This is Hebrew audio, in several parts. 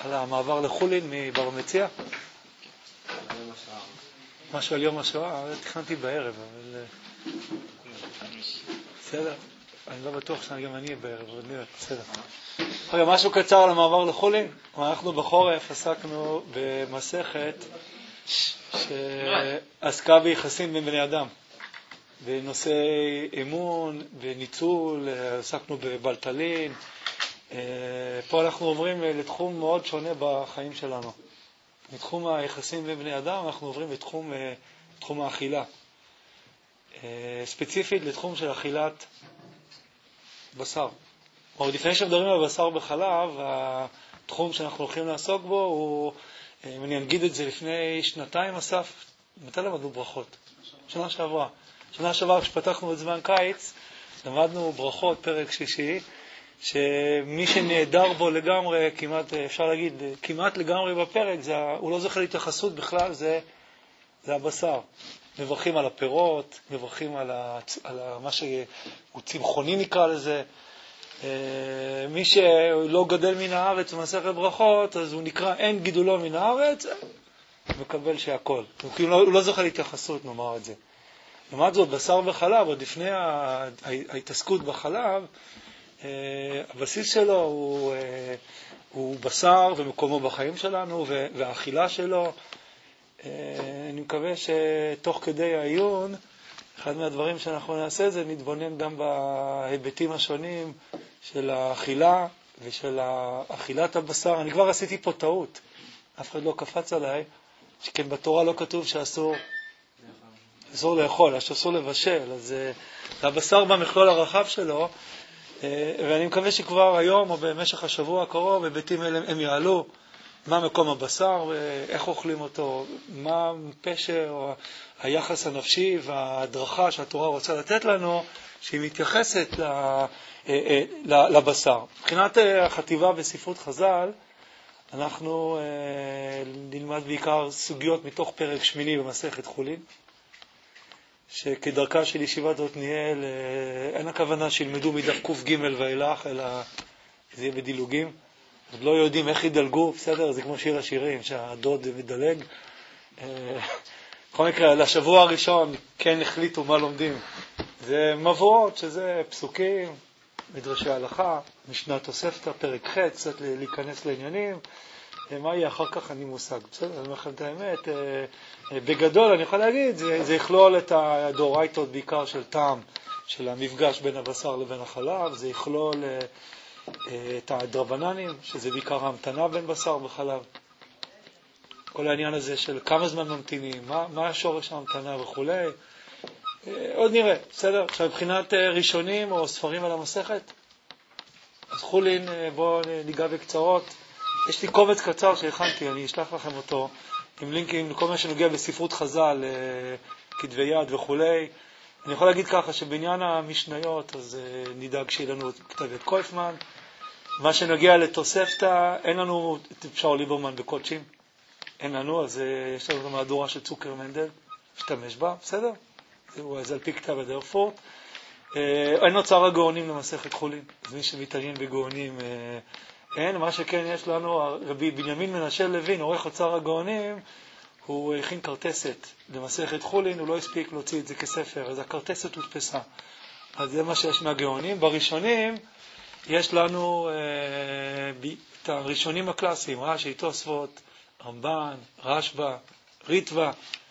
על המעבר לחולין מבר מציע. משהו על יום השואה, תכננתי בערב, אבל בסדר, אני לא בטוח שגם אני בערב, אבל נראה, בסדר. רגע, משהו קצר על המעבר לחולין. אנחנו בחורף עסקנו במסכת שעסקה ביחסים בין בני אדם, בנושא אמון, בניצול, עסקנו בבלטלין. פה אנחנו עוברים לתחום מאוד שונה בחיים שלנו. מתחום היחסים בין בני אדם אנחנו עוברים לתחום האכילה. ספציפית לתחום של אכילת בשר. עוד לפני שמדברים על בשר בחלב, התחום שאנחנו הולכים לעסוק בו הוא, אם אני אגיד את זה, לפני שנתיים אסף, מתי למדנו ברכות? שנה שעברה, כשפתחנו את זמן קיץ, למדנו ברכות, פרק שישי, שמי שנהדר בו לגמרי, כמעט, אפשר להגיד, כמעט לגמרי בפרק, הוא לא זוכה להתייחסות בכלל, זה הבשר. מברכים על הפירות, מברכים על מה שהוא צמחוני נקרא לזה. מי שלא גדל מן הארץ במסכת ברכות, אז הוא נקרא אין גידולו מן הארץ, מקבל שהכל. הוא לא זוכה להתייחסות, נאמר את זה. לעומת זאת, בשר וחלב, עוד לפני ההתעסקות בחלב, הבסיס שלו הוא בשר ומקומו בחיים שלנו והאכילה שלו. אני מקווה שתוך כדי העיון, אחד מהדברים שאנחנו נעשה זה נתבונן גם בהיבטים השונים של האכילה ושל אכילת הבשר. אני כבר עשיתי פה טעות, אף אחד לא קפץ עליי, שכן בתורה לא כתוב שאסור לאכול, שאסור לבשל. אז הבשר במכלול הרחב שלו, ואני מקווה שכבר היום או במשך השבוע הקרוב היבטים אלה הם יעלו. מה מקום הבשר, איך אוכלים אותו, מה פשר או היחס הנפשי וההדרכה שהתורה רוצה לתת לנו, שהיא מתייחסת לבשר. מבחינת החטיבה בספרות חז"ל, אנחנו נלמד בעיקר סוגיות מתוך פרק שמיני במסכת חולין, שכדרכה של ישיבת עתניאל, אין הכוונה שילמדו מדף ק"ג ואילך, אלא זה יהיה בדילוגים. עוד לא יודעים איך ידלגו, בסדר? זה כמו שיר השירים, שהדוד מדלג. בכל מקרה, לשבוע הראשון כן החליטו מה לומדים. זה מבואות, שזה פסוקים, מדרשי הלכה, משנת תוספתא, פרק ח', קצת להיכנס לעניינים. מה יהיה אחר כך אני מושג, בסדר? אני אומר לכם את האמת. בגדול אני יכול להגיד, זה יכלול את הדאורייתות בעיקר של טעם, של המפגש בין הבשר לבין החלב, זה יכלול את הדרבננים, שזה בעיקר ההמתנה בין בשר וחלב. כל העניין הזה של כמה זמן ממתינים, מה השורש ההמתנה וכו'. עוד נראה, בסדר? עכשיו, מבחינת ראשונים או ספרים על המסכת, אז חולין, בואו ניגע בקצרות. יש לי קובץ קצר שהכנתי, אני אשלח לכם אותו, עם לינקים לכל מה שנוגע בספרות חז"ל, כתבי יד וכו'. אני יכול להגיד ככה שבעניין המשניות, אז נדאג שיהיה לנו כתב יד קויפמן. מה שנוגע לתוספתא, אין לנו את פשער ליברמן בקודשים. אין לנו, אז יש לנו מהדורה של צוקר מנדל, משתמש בה, בסדר? זה על פי כתב יד הרפורט. אין אוצר הגאונים למסכת חולין, אז מי שמתעניין בגאונים אין. מה שכן יש לנו, רבי בנימין מנשה לוין, עורך אוצר הגאונים, הוא הכין קרטסת למסכת חולין, הוא לא הספיק להוציא את זה כספר, אז הקרטסת הודפסה. אז זה מה שיש מהגאונים. בראשונים יש לנו את הראשונים הקלאסיים, רש"י, תוספות, רמב"ן, רשב"א, ריטב"א.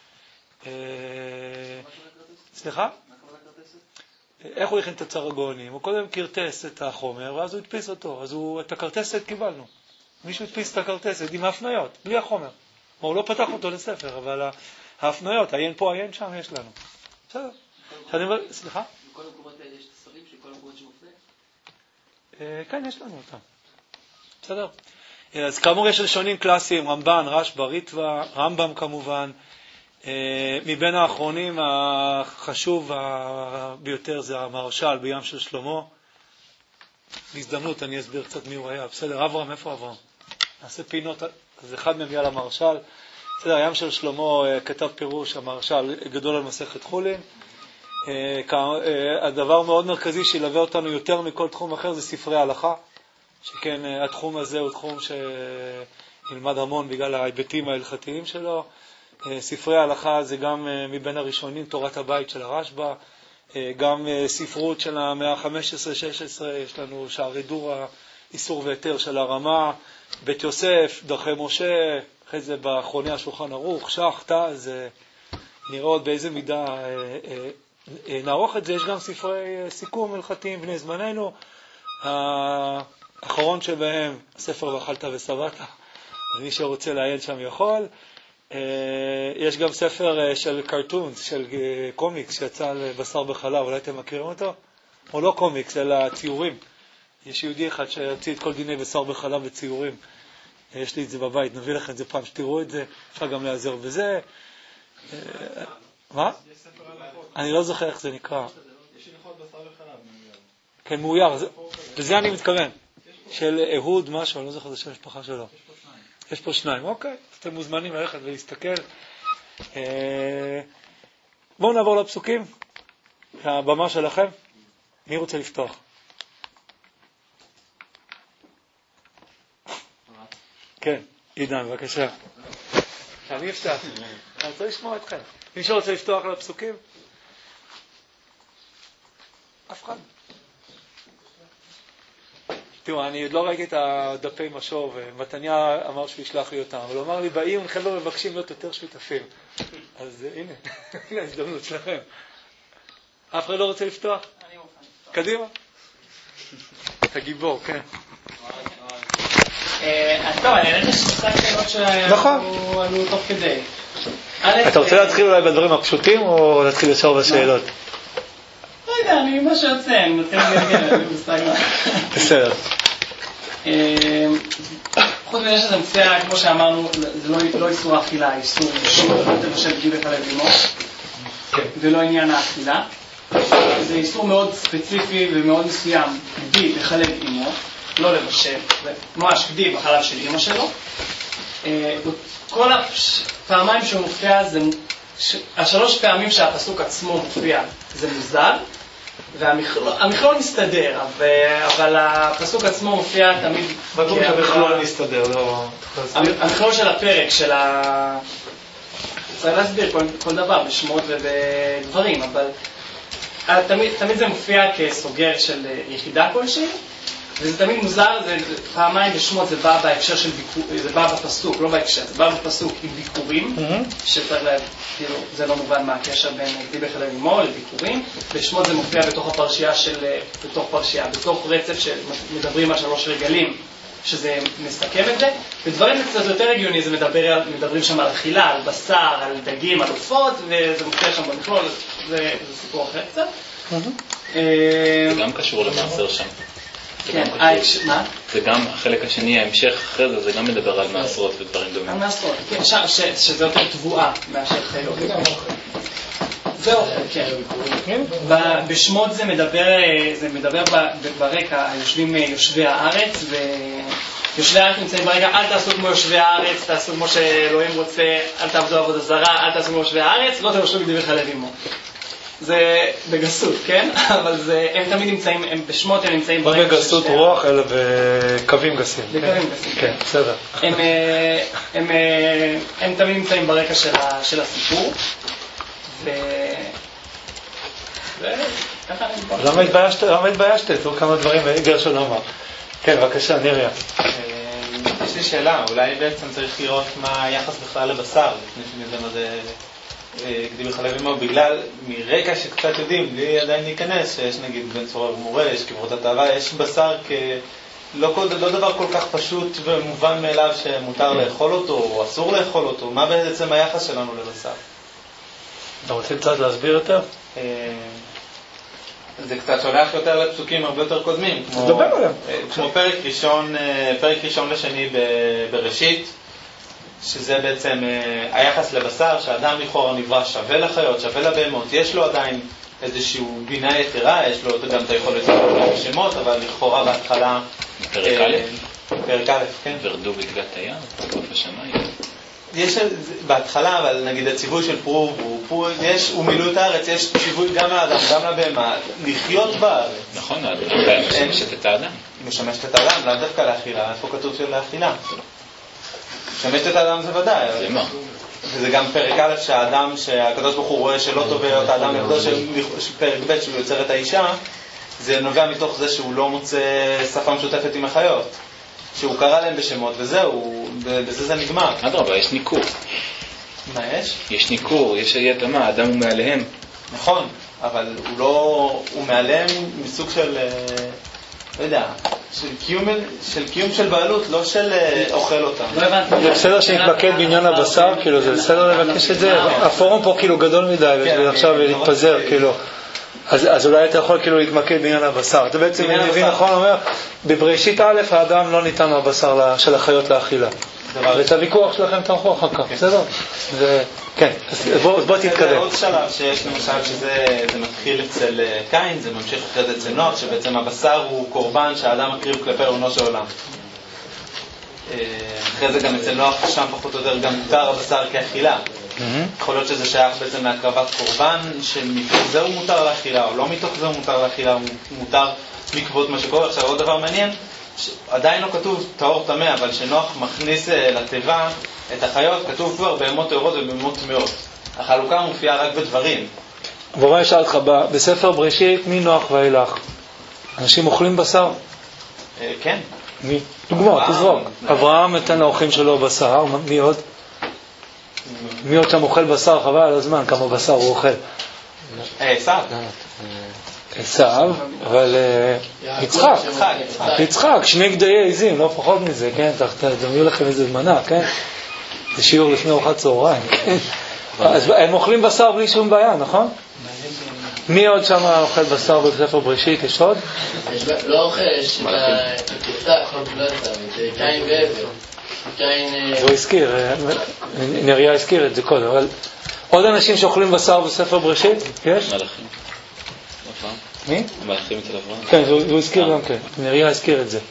סליחה? איך הוא הכין את אוצר הגאונים? הוא קודם קרטס את החומר, ואז הוא הדפיס אותו. אז את הקרטסת קיבלנו. מישהו הדפיס את הקרטסת עם ההפניות, בלי החומר. הוא לא פתח אותו לספר, אבל ההפניות, עיין פה, עיין שם, יש לנו. בסדר. סליחה? בכל המקומות האלה יש את הספרים של כל המקומות שמופנה? כן, יש לנו אותם. בסדר. אז כאמור יש ראשונים קלאסיים, רמב"ן, רשב"א, ריטב"א, רמב"ם כמובן. מבין האחרונים החשוב ביותר זה המהרש"ל בים של שלמה. בהזדמנות אני אסביר קצת מי הוא היה. בסדר, אברהם, איפה אברהם? נעשה פינות, אז אחד מהם יהיה למהרש"ל. בסדר, הים של שלמה כתב פירוש, המהרש"ל גדול על מסכת חולין. הדבר מאוד מרכזי שילווה אותנו יותר מכל תחום אחר זה ספרי ההלכה. שכן התחום הזה הוא תחום שנלמד המון בגלל ההיבטים ההלכתיים שלו. ספרי ההלכה זה גם מבין הראשונים, תורת הבית של הרשב"א, גם ספרות של המאה ה-15-16, יש לנו שערי דורה, איסור והיתר של הרמה, בית יוסף, דרכי משה, אחרי זה באחרוני השולחן ערוך, שח, תז, נראה עוד באיזה מידה נערוך את זה. יש גם ספרי סיכום הלכתיים בני זמננו, האחרון שבהם, הספר ואכלת ושבעת, מי שרוצה לעיין שם יכול. יש גם ספר של קרטונס, של קומיקס שיצא על בשר בחלב, אולי אתם מכירים אותו? או לא קומיקס, אלא ציורים. יש יהודי אחד שיוציא את כל דיני בשר בחלב בציורים. יש לי את זה בבית, נביא לכם את זה פעם שתראו את זה, אפשר גם להיעזר בזה. מה? אני לא זוכר איך זה נקרא. יש הלכות בשר בחלב. כן, מאויר, לזה אני מתכוון. של אהוד משהו, אני לא זוכר את השם המשפחה שלו. יש פה שניים, אוקיי, אתם מוזמנים ללכת ולהסתכל. בואו נעבור לפסוקים. הבמה שלכם. מי רוצה לפתוח? כן, עידן, בבקשה. אני אפתח. אני רוצה לשמוע אתכם. מי שרוצה לפתוח לפסוקים? אף אחד. תראו, אני עוד לא ראיתי את הדפי משוב, מתניה אמר שהוא ישלח לי אותם, אבל הוא אמר לי, באים, חבר'ה מבקשים להיות יותר שותפים. אז הנה, הנה ההזדמנות שלכם. אף אחד לא רוצה לפתוח? אני מוכן לפתוח. קדימה. אתה גיבור, כן. אז טוב, אני אראה ששחק שאלות שעלו תוך כדי. אתה רוצה להתחיל אולי בדברים הפשוטים, או להתחיל ישר בשאלות? לא יודע, אני מה שיוצא, אני נותן לגלגל, אני מסתגל. בסדר. חוץ מזה שזה מופיע, כמו שאמרנו, זה לא איסור האכילה, איסור לבשל בלי בחלב עמו, ולא עניין האכילה. זה איסור מאוד ספציפי ומאוד מסוים, בלי בחלב עמו, לא לבשל, ממש בלי בחלב של אמא שלו. כל הפעמיים שהוא מופיע, השלוש פעמים שהפסוק עצמו מופיע, זה מוזר, והמכלול מסתדר, אבל הפסוק עצמו מופיע תמיד... בטוח שהמכלול מסתדר, לא... המכלול של הפרק, של ה... צריך להסביר כל דבר בשמות ובדברים, אבל תמיד זה מופיע כסוגר של יחידה כלשהי, וזה תמיד מוזר, זה פעמיים בשמות זה בא בהקשר של ביקור, זה בא בפסוק, לא בהקשר, זה בא בפסוק עם ביקורים, שצריך להגיד, כאילו, זה לא מובן מה הקשר בין גדי בחלב עמו לביקורים, בשמות זה מופיע בתוך הפרשייה בתוך רצף שמדברים על 3 רגלים, שזה מסתכם את זה, ודברים קצת יותר הגיוני, זה מדברים שם על אכילה, על בשר, על דגים, על עופות, וזה מופיע שם במכלול, זה סיפור אחר קצת. זה גם קשור למעשר שם. כן, מה? זה גם החלק השני, ההמשך אחרי זה, זה גם מדבר על מעשרות ודברים דומים. על מעשרות, כן, שזה יותר תבואה מאשר חיות. זה אוכל, כן. בשמות זה מדבר ברקע, יושבים יושבי הארץ, ויושבי הארץ נמצאים ברקע, אל תעשו כמו יושבי הארץ, תעשו כמו שאלוהים רוצה, אל תעבדו עבודה זרה, אל תעשו כמו יושבי הארץ, לא תבשלו גדי בחלב עמו. זה בגסות, כן? אבל הם תמיד נמצאים, בשמות הם נמצאים ברקע. לא בגסות רוח, אלא בקווים גסים. בקווים גסים. כן, בסדר. הם תמיד נמצאים ברקע של הסיפור. למה התביישת? תראו כמה דברים גרשון אמר. כן, בבקשה, נריה. יש לי שאלה, אולי בעצם צריך לראות מה היחס בכלל לבשר, לפני שנדע מה זה גדי בחלב עמו, בגלל מרקע שקצת יודעים, בלי עדיין להיכנס, שיש נגיד בן צורר ומורה, יש קברות התאווה, יש בשר לא דבר כל כך פשוט ומובן מאליו שמותר לאכול אותו או אסור לאכול אותו. מה בעצם היחס שלנו לבשר? אתה רוצה קצת להסביר יותר? זה קצת שולח יותר לפסוקים הרבה יותר קודמים, כמו פרק ראשון לשני בראשית, שזה בעצם היחס לבשר, שהאדם לכאורה נברא שווה לחיות, שווה לבהמות, יש לו עדיין איזשהו בינה יתרה, יש לו גם את היכולת לקרוא שמות, אבל לכאורה בהתחלה... פרק א', כן. ורדו בדגת הים, בגוף השמיים. יש בהתחלה, אבל נגיד הציווי של פרו, הוא מילוא את הארץ, יש ציווי גם לאדם, גם לבהמה, לחיות בארץ. נכון, הבהמה שמשת את האדם. משמשת את האדם, לאו דווקא לאכילה, איפה כתוב של לאכילה? משמשת את האדם זה ודאי. וזה גם פרק א' שהאדם, שהקדוש ברוך הוא רואה שלא טוב להיות האדם לבדו של פרק ב' שהוא יוצר את האישה, זה נובע מתוך זה שהוא לא מוצא שפה משותפת עם החיות. שהוא קרא להם בשמות וזהו, בזה זה נגמר. אדרבה, יש ניכור. מה יש? יש ניכור, יש אי-התאמה, האדם הוא מעליהם. נכון, אבל הוא מעליהם מסוג של, לא יודע, של קיום של בעלות, לא של אוכל אותם. זה בסדר שנתמקד בעניין הבשר, כאילו זה בסדר לבקש את זה? הפורום פה כאילו גדול מדי, ועכשיו להתפזר, כאילו. אז אולי אתה יכול כאילו להתמקד בעניין הבשר. אתה בעצם מבין נכון, אומר, בבראשית א' האדם לא ניתן הבשר של החיות לאכילה. ואת הוויכוח שלכם תמכו אחר כך, בסדר? כן, אז בוא תתקדם. זה עוד שלב שיש למשל שזה מתחיל אצל קין, זה ממשיך אחרי זה אצל נוח, שבעצם הבשר הוא קורבן שהאדם מקריב כלפי ריבונו של עולם. אחרי זה גם אצל נוח שם פחות או יותר גם מותר הבשר כאכילה. יכול להיות שזה שייך בעצם להקרבת קורבן, שמתוך זה הוא מותר לאכילה, או לא מתוך זה הוא מותר לאכילה, הוא מותר בעקבות מה שקורה. עכשיו עוד דבר מעניין, עדיין לא כתוב טהור טמא, אבל שנוח מכניס לטבע את החיות, כתוב כבר בהמות טהורות ובהמות טמאות. החלוקה מופיעה רק בדברים. בואו אני אשאל אותך, בספר בראשית מנוח ואילך אנשים אוכלים בשר? כן. מי? דוגמא, תזרוק. אברהם נתן לאורחים שלו בשר, מי עוד? מי עוד שם אוכל בשר? חבל על הזמן כמה בשר הוא אוכל. עשיו, אבל יצחק, שני גדיי עזים, לא פחות מזה, כן? תדמיו לכם איזה מנה, כן? זה שיעור לפני ארוחת צהריים, כן? אז הם אוכלים בשר בלי שום בעיה, נכון? מי עוד שם אוכל בשר בספר בראשית? יש עוד? לא אוכל, יש את הקפתה, לא יודעת, את קין והבל. הוא הזכיר, נריה הזכיר את זה קודם, אבל עוד אנשים שאוכלים בשר בספר בראשית? יש? מלאכים. מי? המלאכים אצל אברהם. כן, הוא הזכיר גם כן, נריה הזכיר את זה.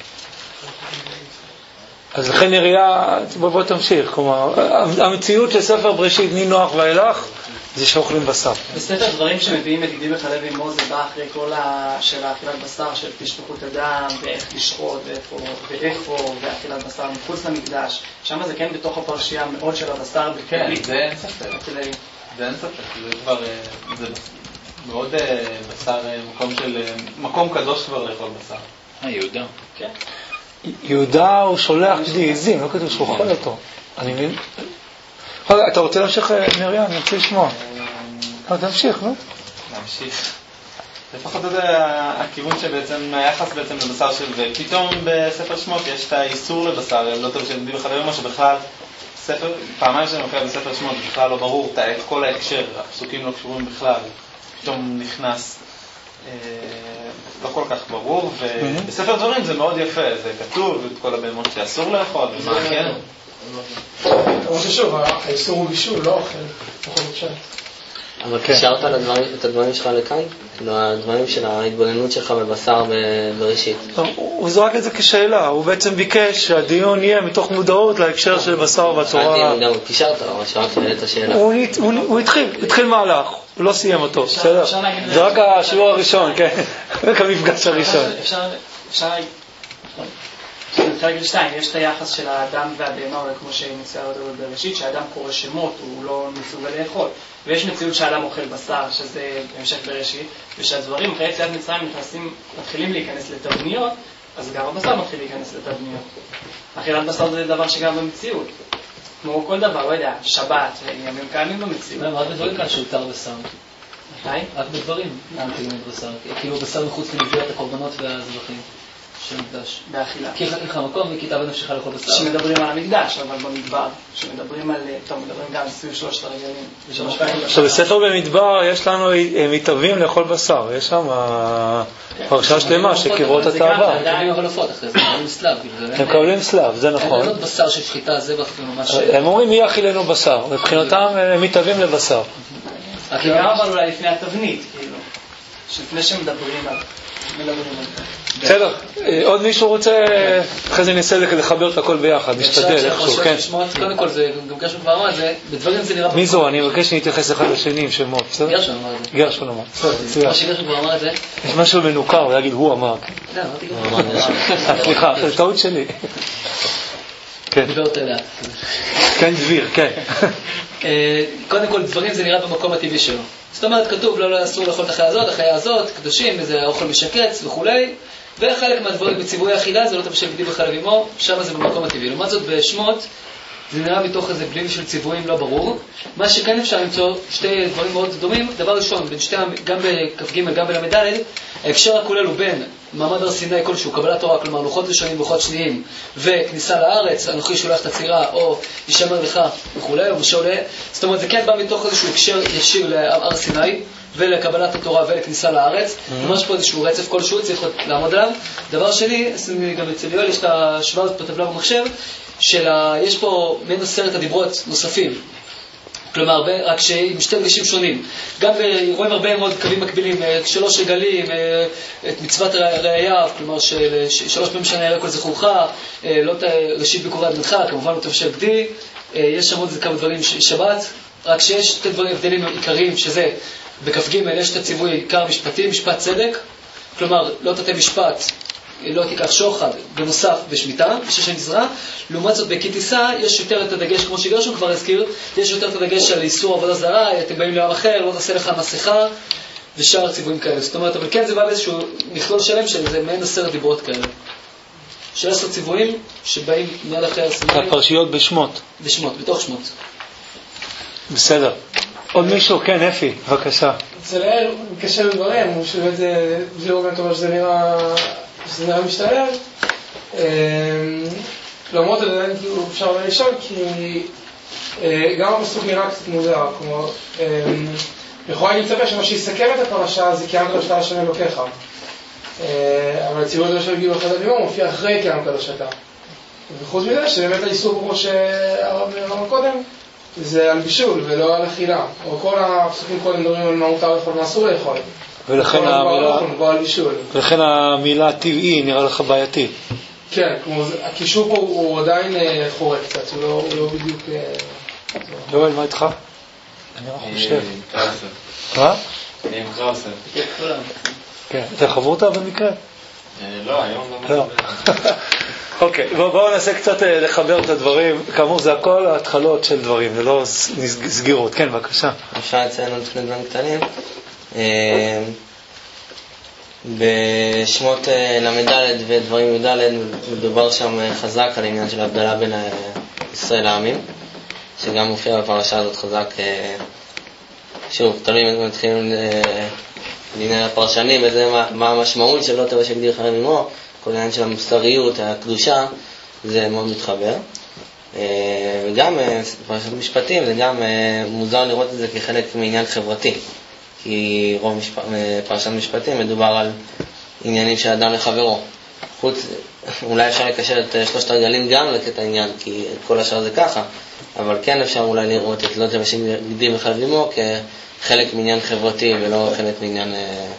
אז לכן נריה, בוא תמשיך, כלומר, המציאות של ספר בראשית מנוח ואילך זה שאוכלים בשר. בספר דברים שמביאים את ידידי בחלב אמו זה בא אחרי כל של האכילת בשר, של תשפכות הדם, ואיך לשחוט, ואיפה, ואכילת בשר מחוץ למקדש. שם זה כן בתוך הפרשייה מאוד של הבשר. כן, זה אין ספק. זה אין ספק, זה כבר, זה מאוד בשר, מקום קדוש כבר לאכול בשר. יהודה. כן. יהודה הוא שולח גדי עזים, לא כתוב שהוא אוכל אותו. אני מבין. אתה רוצה להמשיך, נריה? אני רוצה לשמוע. תמשיך, לא? להמשיך. לפחות זה הכיוון שבעצם, היחס בעצם לבשר של, ופתאום בספר שמות יש את האיסור לבשר, לא טוב שנדיב אחד היום, שבכלל ספר, פעמיים שאני מופיע בספר שמות, בכלל לא ברור, את כל ההקשר, הפסוקים לא קשורים בכלל, פתאום נכנס, לא כל כך ברור, ובספר דברים זה מאוד יפה, זה כתוב, את כל הבהמות שאסור לאכול, ומה כן? כמו ששוב, האיסור הוא בישול, לא אוכל בבשל. אבל קישרת את הדברים שלך לכאן? כאילו הדברים של ההתבוננות שלך בבשר בראשית. הוא זרק את זה כשאלה, הוא בעצם ביקש שהדיון יהיה מתוך מודעות להקשר של בשר בתורה. קישרת, אבל שאלתי את השאלה. הוא התחיל מהלך, הוא לא סיים אותו, בסדר? זה רק השיעור הראשון, כן? רק המפגש הראשון. אפשר חלק לשתיים, יש את היחס של האדם והבהמה, כמו שמציע אותו בראשית, שהאדם קורא שמות, הוא לא מסוגל לאכול. ויש מציאות שהאדם אוכל בשר, שזה המשך בראשית, ושהדברים אחרי יציאת מצרים מתחילים להיכנס לתבניות, אז גם הבשר מתחיל להיכנס לתבניות. אכילת בשר זה דבר שגם במציאות. כמו כל דבר, לא יודע, שבת, ימים קיימים במציאות. רק בדברים כאן שהותר בשר. מתי? רק בדברים, נמתינים בשר. כאילו בשר מחוץ לנביאת הקורבנות והזבחים. שמקדש. באכילה. כי יש לך מקום וכיתה בנפשך לאכול בשר. שמדברים על המקדש, אבל במדבר. שמדברים על, טוב, מדברים גם סביב 3 הרגלים. עכשיו, בספר במדבר יש לנו מתאבים לאכול בשר. יש שם פרשה שלמה שקברות התאווה. הם מקבלים אבל עופות אחרי זה, הם מקבלים סלב. הם מקבלים סלב, זה נכון. הם לא בשר של שחיטה, זה ממש... הם אומרים מי יאכילנו בשר. מבחינתם הם מתאבים לבשר. גם אבל אולי לפני התבנית, כאילו. שלפני שמדברים על... בסדר, עוד מישהו רוצה, אחרי זה ננסה לחבר את הכל ביחד, נשתדל איכשהו, כן. קודם כל, זה גם גרשון כבר אמר את זה, בדברים זה נראה... מי זו? אני מבקש להתייחס אחד לשני עם שמות, בסדר? גרשון אמר את זה. גרשון אמר, בסדר, מצוין. מה שגרשון כבר אמר את זה? יש משהו מנוכר, הוא יגיד, הוא אמר. לא, אמרתי גרשון. סליחה, זה טעות שלי. כן. דיבר אותה לאט. כן, דביר, כן. קודם כל, דברים זה נראה במקום הטבעי שלו. זאת אומרת, כתוב, לא אסור לאכול את החיה הזאת, קדושים, איזה אוכל משקץ וכולי, וחלק מהדברים בציווי האכילה זה לא תבשל גדי בחלב אמו, שם זה במקום הטבעי. לעומת זאת, בשמות, זה נראה מתוך איזה בליל של ציוויים לא ברור. מה שכן אפשר למצוא, שתי דברים מאוד דומים. דבר ראשון, גם בכ"ג, גם בל"ד, ההקשר הכולל הוא בין מעמד הר סיני כלשהו, קבלת תורה, כלומר לוחות ראשונים ולוחות שניים, וכניסה לארץ, אנוכי שולח את הצירה, או ישמר לך וכולי, או משה עולה. זאת אומרת, זה כן בא מתוך איזשהו הקשר ישיר להר סיני, ולקבלת התורה ולכניסה לארץ. ממש פה איזשהו רצף כלשהו, צריך לעמוד עליו. דבר שני, גם אצל יואל יש את השבט בטבלה במחשב, יש פה מן 10 הדיברות נוספים. כלומר, רק עם שתי דגשים שונים. גם רואים הרבה מאוד קווים מקבילים, 3 רגלים, את מצוות ראייה, כלומר, 3 פעמים שאני אראה כל זכורך, לא ראשית ביקורי אדמתך, כמובן לא תבשל גדי, יש שם עוד כמה דברים שבת, רק שיש שתי דברים הבדלים עיקריים, שזה בכ"ג יש את הציווי עיקר משפטי, משפט צדק, כלומר, לא תתה משפט, לא תיקח שוחד, בנוסף בשמיטה, בששן גזרה. לעומת זאת, כי תישא, יש יותר את הדגש, כמו שגרשון כבר הזכיר, יש יותר את הדגש על איסור עבודה זרה, אתם באים לעם אחר, לא תעשה לך מסכה, ושאר הציוויים כאלה. זאת אומרת, אבל כן זה בא באיזשהו מכלול שלם של זה מעין 10 דיברות כאלה. 10 ציוויים שבאים מעל אחרי הסימנים. הפרשיות בשמות. בשמות, בתוך שמות. בסדר. עוד מישהו? כן, אפי, בבקשה. אצל קשה לדברים, הוא שבאמת זה אומר טובה שזה נראה משתלב. למרות עדיין אפשר לשאול, כי גם הפסוק נראה קצת מוזר, כמו יכולה להצטפה שמה שיסכם את הפרשה זה קיים קדושתה השם אלוקיך, אבל הציווי הזה של גיל אחד הבימור מופיע אחרי קיים קדושתה, וחוץ מזה שבאמת האיסור כמו שהרב אמר קודם זה על בישול ולא על אכילה, או כל הפסוקים קודם מדברים על מה מותר לאכול ומה אסור לאכול, ולכן המילה טבעי נראה לך בעייתי. כן, כמו הקישור פה הוא עדיין חורק קצת, הוא לא בדיוק... יואל, מה איתך? אני לא חושב. מה? אני עם קראוסר. כן, אתה חברות במקרה? לא, היום לא. אוקיי, בואו ננסה קצת לחבר את הדברים. כאמור, זה הכל ההתחלות של דברים, זה לא סגירות. כן, בבקשה. אפשר לציין עוד שני דברים קטנים. בשמות למדלת ודברים י"ד מדובר שם חזק על העניין של הבדלה בין ישראל לעמים, שגם מופיע בפרשה הזאת חזק. שוב, תלוי אם מתחילים לעניין הפרשנים וזה מה המשמעות של לא תבשל גדי בחלב אמו, כל העניין של המוסריות, הקדושה, זה מאוד מתחבר. וגם פרשת משפטים זה גם מוזר לראות את זה כחלק מעניין חברתי, כי רוב פרשת משפטים מדובר על עניינים של אדם לחברו. אולי אפשר לקשר את 3 הרגלים גם לקטע עניין, כי כל השאר זה ככה, אבל כן אפשר אולי לראות את לא תבשל גדי בחלב אמו כחלק מעניין חברתי ולא חלק מעניין...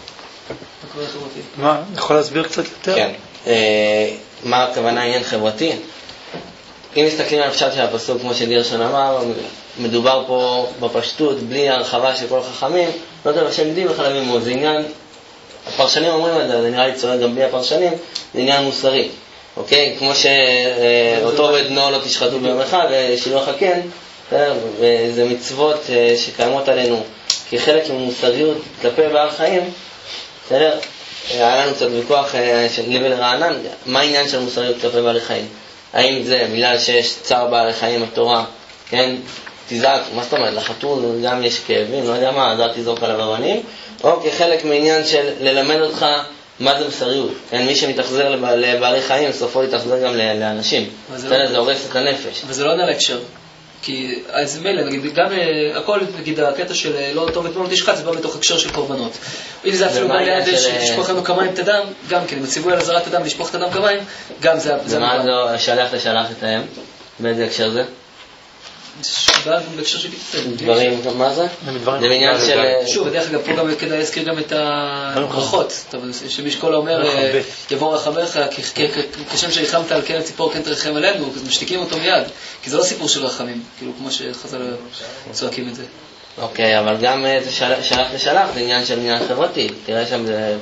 מה? יכול להסביר קצת יותר? כן. מה הכוונה עניין חברתי? אם מסתכלים על הפשט של הפסוק, כמו שגרשון אמר, מדובר פה בפשטות, בלי הרחבה של כל החכמים, לא תבשל גדי בחלב אמו. זה עניין, הפרשנים אומרים את זה, זה נראה לי צועק גם בלי הפרשנים, זה עניין מוסרי. אוקיי? כמו שאותו ובנו לא תשחטו ביום אחד, ושילוח הקן, וזה מצוות שקיימות עלינו כחלק ממוסריות כלפי בעל חיים, בסדר? היה לנו קצת ויכוח של ליבל רענן, מה העניין של מוסריות כלפי בעלי חיים? האם זה בגלל שיש צער בעלי חיים בתורה, כן? תזעק, מה זאת אומרת, לחתול גם יש כאבים, לא יודע מה, אז אל תזרוק עליו אבנים, או כחלק מעניין של ללמד אותך מה זה מוסריות, כן? מי שמתאכזר לבעלי חיים, סופו יתאכזר גם לאנשים, זה הורס את הנפש. וזה לא עונה להקשר. כי אז מילא, נגיד, גם הכל, נגיד, הקטע של לא טוב את מום תשחט, זה בא בתוך הקשר של קורבנות. אם זה אפילו בא ליד לשפוך לנו כמיים את הדם, גם כן, אם הציווי על הזרת הדם לשפוך את הדם כמיים, גם זה... ומה זה שלח את האם? באיזה הקשר זה? בהקשר של קיצור. דברים, מה זה? זה בעניין של... שוב, בדרך אגב, פה גם כדאי להזכיר גם את הברכות. שמשקול אומר, יבוא רחמך, כשם שריחמת על כן הציפור כן תרחם עלינו, אז משתיקים אותו מיד. כי זה לא סיפור של רחמים, כאילו כמו שחז"ל צועקים את זה. אוקיי, אבל גם זה שלח לשלח, זה עניין של עניין חברתי. תראה שם זה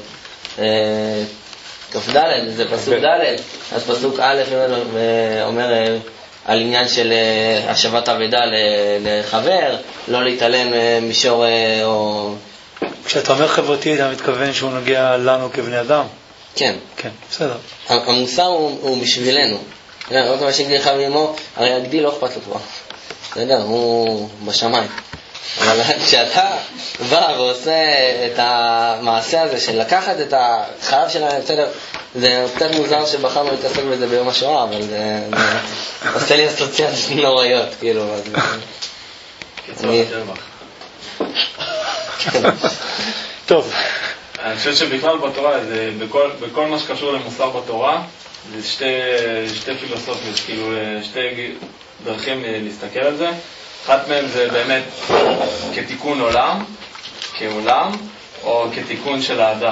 כף ד', זה פסוק ד', אז פסוק א' אומר על עניין של השבת אבדה לחבר, לא להתעלם מישור או... כשאתה אומר חברתי, אתה מתכוון שהוא נוגע לנו כבני אדם? כן. כן, בסדר. המוסר הוא בשבילנו. עוד מה שגדי לך ואימו, הרי הגדי לא אכפת לו כבר. אתה יודע, הוא בשמיים. אבל כשאתה בא ועושה את המעשה הזה של לקחת את החלב שלהם, זה קצת מוזר שבחרנו להתעסק בזה ביום השואה, אבל זה עושה לי אסוציאציות נוראיות, כאילו. קיצור הטבח. טוב. אני חושב שבכלל בתורה, בכל מה שקשור למוסר בתורה, זה שתי פילוסופיות, כאילו שתי דרכים להסתכל על זה. אחת מהם זה באמת כתיקון עולם, כעולם, או כתיקון של האדם,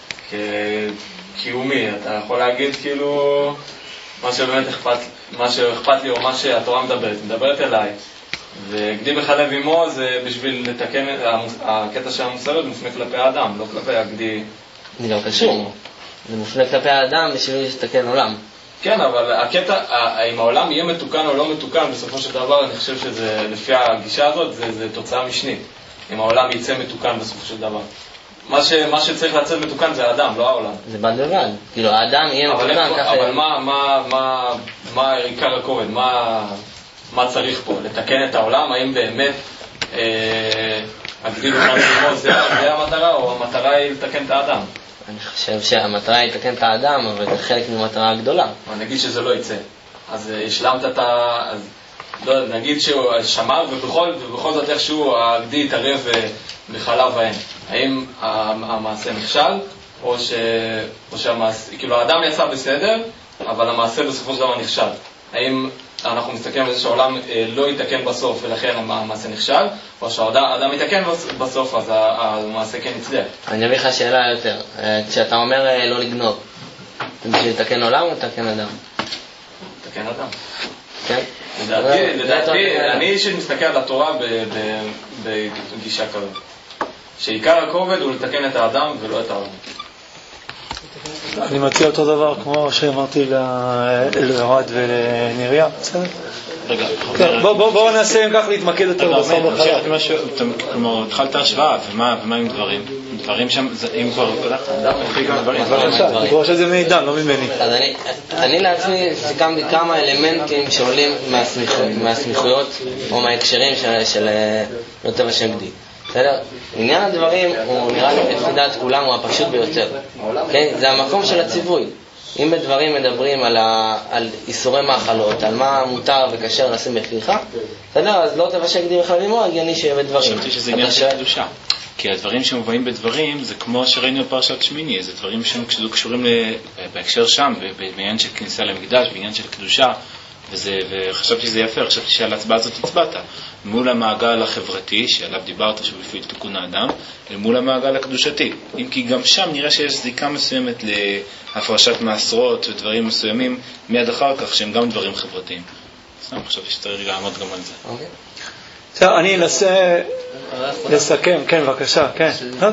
כקיומי. אתה יכול להגיד כאילו מה שבאמת אכפת לי או מה שהתורה מדברת אליי. וגדי בחלב אמו זה בשביל לתקן הקטע של המוסריות מופנה כלפי האדם, לא כלפי הגדי. זה גם קשור, זה מופנה כלפי האדם בשביל לתקן עולם. כן, אבל הקטע, אם העולם יהיה מתוקן או לא מתוקן, בסופו של דבר אני חושב שזה, לפי הגישה הזאת, זה תוצאה משנית. אם העולם יצא מתוקן בסופו של דבר. מה שצריך לצאת מתוקן זה האדם, לא העולם. זה בד בבד. כאילו, האדם יהיה מתוקן ככה... אבל מה עיקר הכובד? מה צריך פה? לתקן את העולם? האם באמת הגדיל וכלל זה המטרה, או המטרה היא לתקן את האדם? אני חושב שהמטרה היא לתקן את האדם, אבל זה חלק ממטרה גדולה. נגיד שזה לא יצא. אז השלמת את ה... נגיד שהוא שמר, ובכל זאת איכשהו הגדי יתערב בחלב ואין. האם המעשה נכשל, או שהמעשה... כאילו האדם יצא בסדר, אבל המעשה בסופו של דבר נכשל. האם אנחנו מסתכלים על זה שהעולם לא יתקן בסוף, ולכן המעשה נכשל, או שהאדם יתקן בסוף, אז המעשה כן יצליח. אני אביא לך שאלה יותר. כשאתה אומר לא לגנוב, זה בשביל לתקן עולם או לתקן אדם? לתקן אדם. כן? לדעתי, אני שמסתכל על התורה בגישה כזאת. שעיקר הכובד הוא לתקן את האדם ולא את העולם. אני מציע אותו דבר כמו שאמרתי לאוהד ולניריה, בסדר? רגע, בואו נעשה אם כך להתמקד יותר בסוף בחלב. כלומר, התחלת השוואה, ומה עם דברים? דברים שם, אם כבר... בבקשה, תדרוש את זה מעידן, לא ממני. אז אני לעצמי סיכמתי כמה אלמנטים שעולים מהסמיכויות או מההקשרים של נוטב השם גדי. בסדר? עניין הדברים הוא נראה לי לפי דעת כולם הוא הפשוט ביותר. כן? זה המקום של הציווי. אם בדברים מדברים על איסורי מאכלות, על מה מותר וכשר לשים בפיך, בסדר? אז לא תבשל גדי בחלב אמו, הגיוני שיהיה בדברים. חשבתי שזה עניין של קדושה. כי הדברים שמובאים בדברים זה כמו שראינו בפרשת שמיני, זה דברים שקשורים בהקשר שם, בעניין של כניסה למקדש, בעניין של קדושה, וחשבתי שזה יפה, חשבתי שעל ההצבעה הזאת הצבעת מול המעגל החברתי שעליו דיברת שהוא לפי תיקון האדם, מול המעגל הקדושתי, אם כי גם שם נראה שיש זיקה מסוימת להפרשת מעשרות ודברים מסוימים מיד אחר כך שהם גם דברים חברתיים. סתם, חשבתי שצריך לעמוד גם על זה. אני אנסה לסכם, כן בבקשה, כן.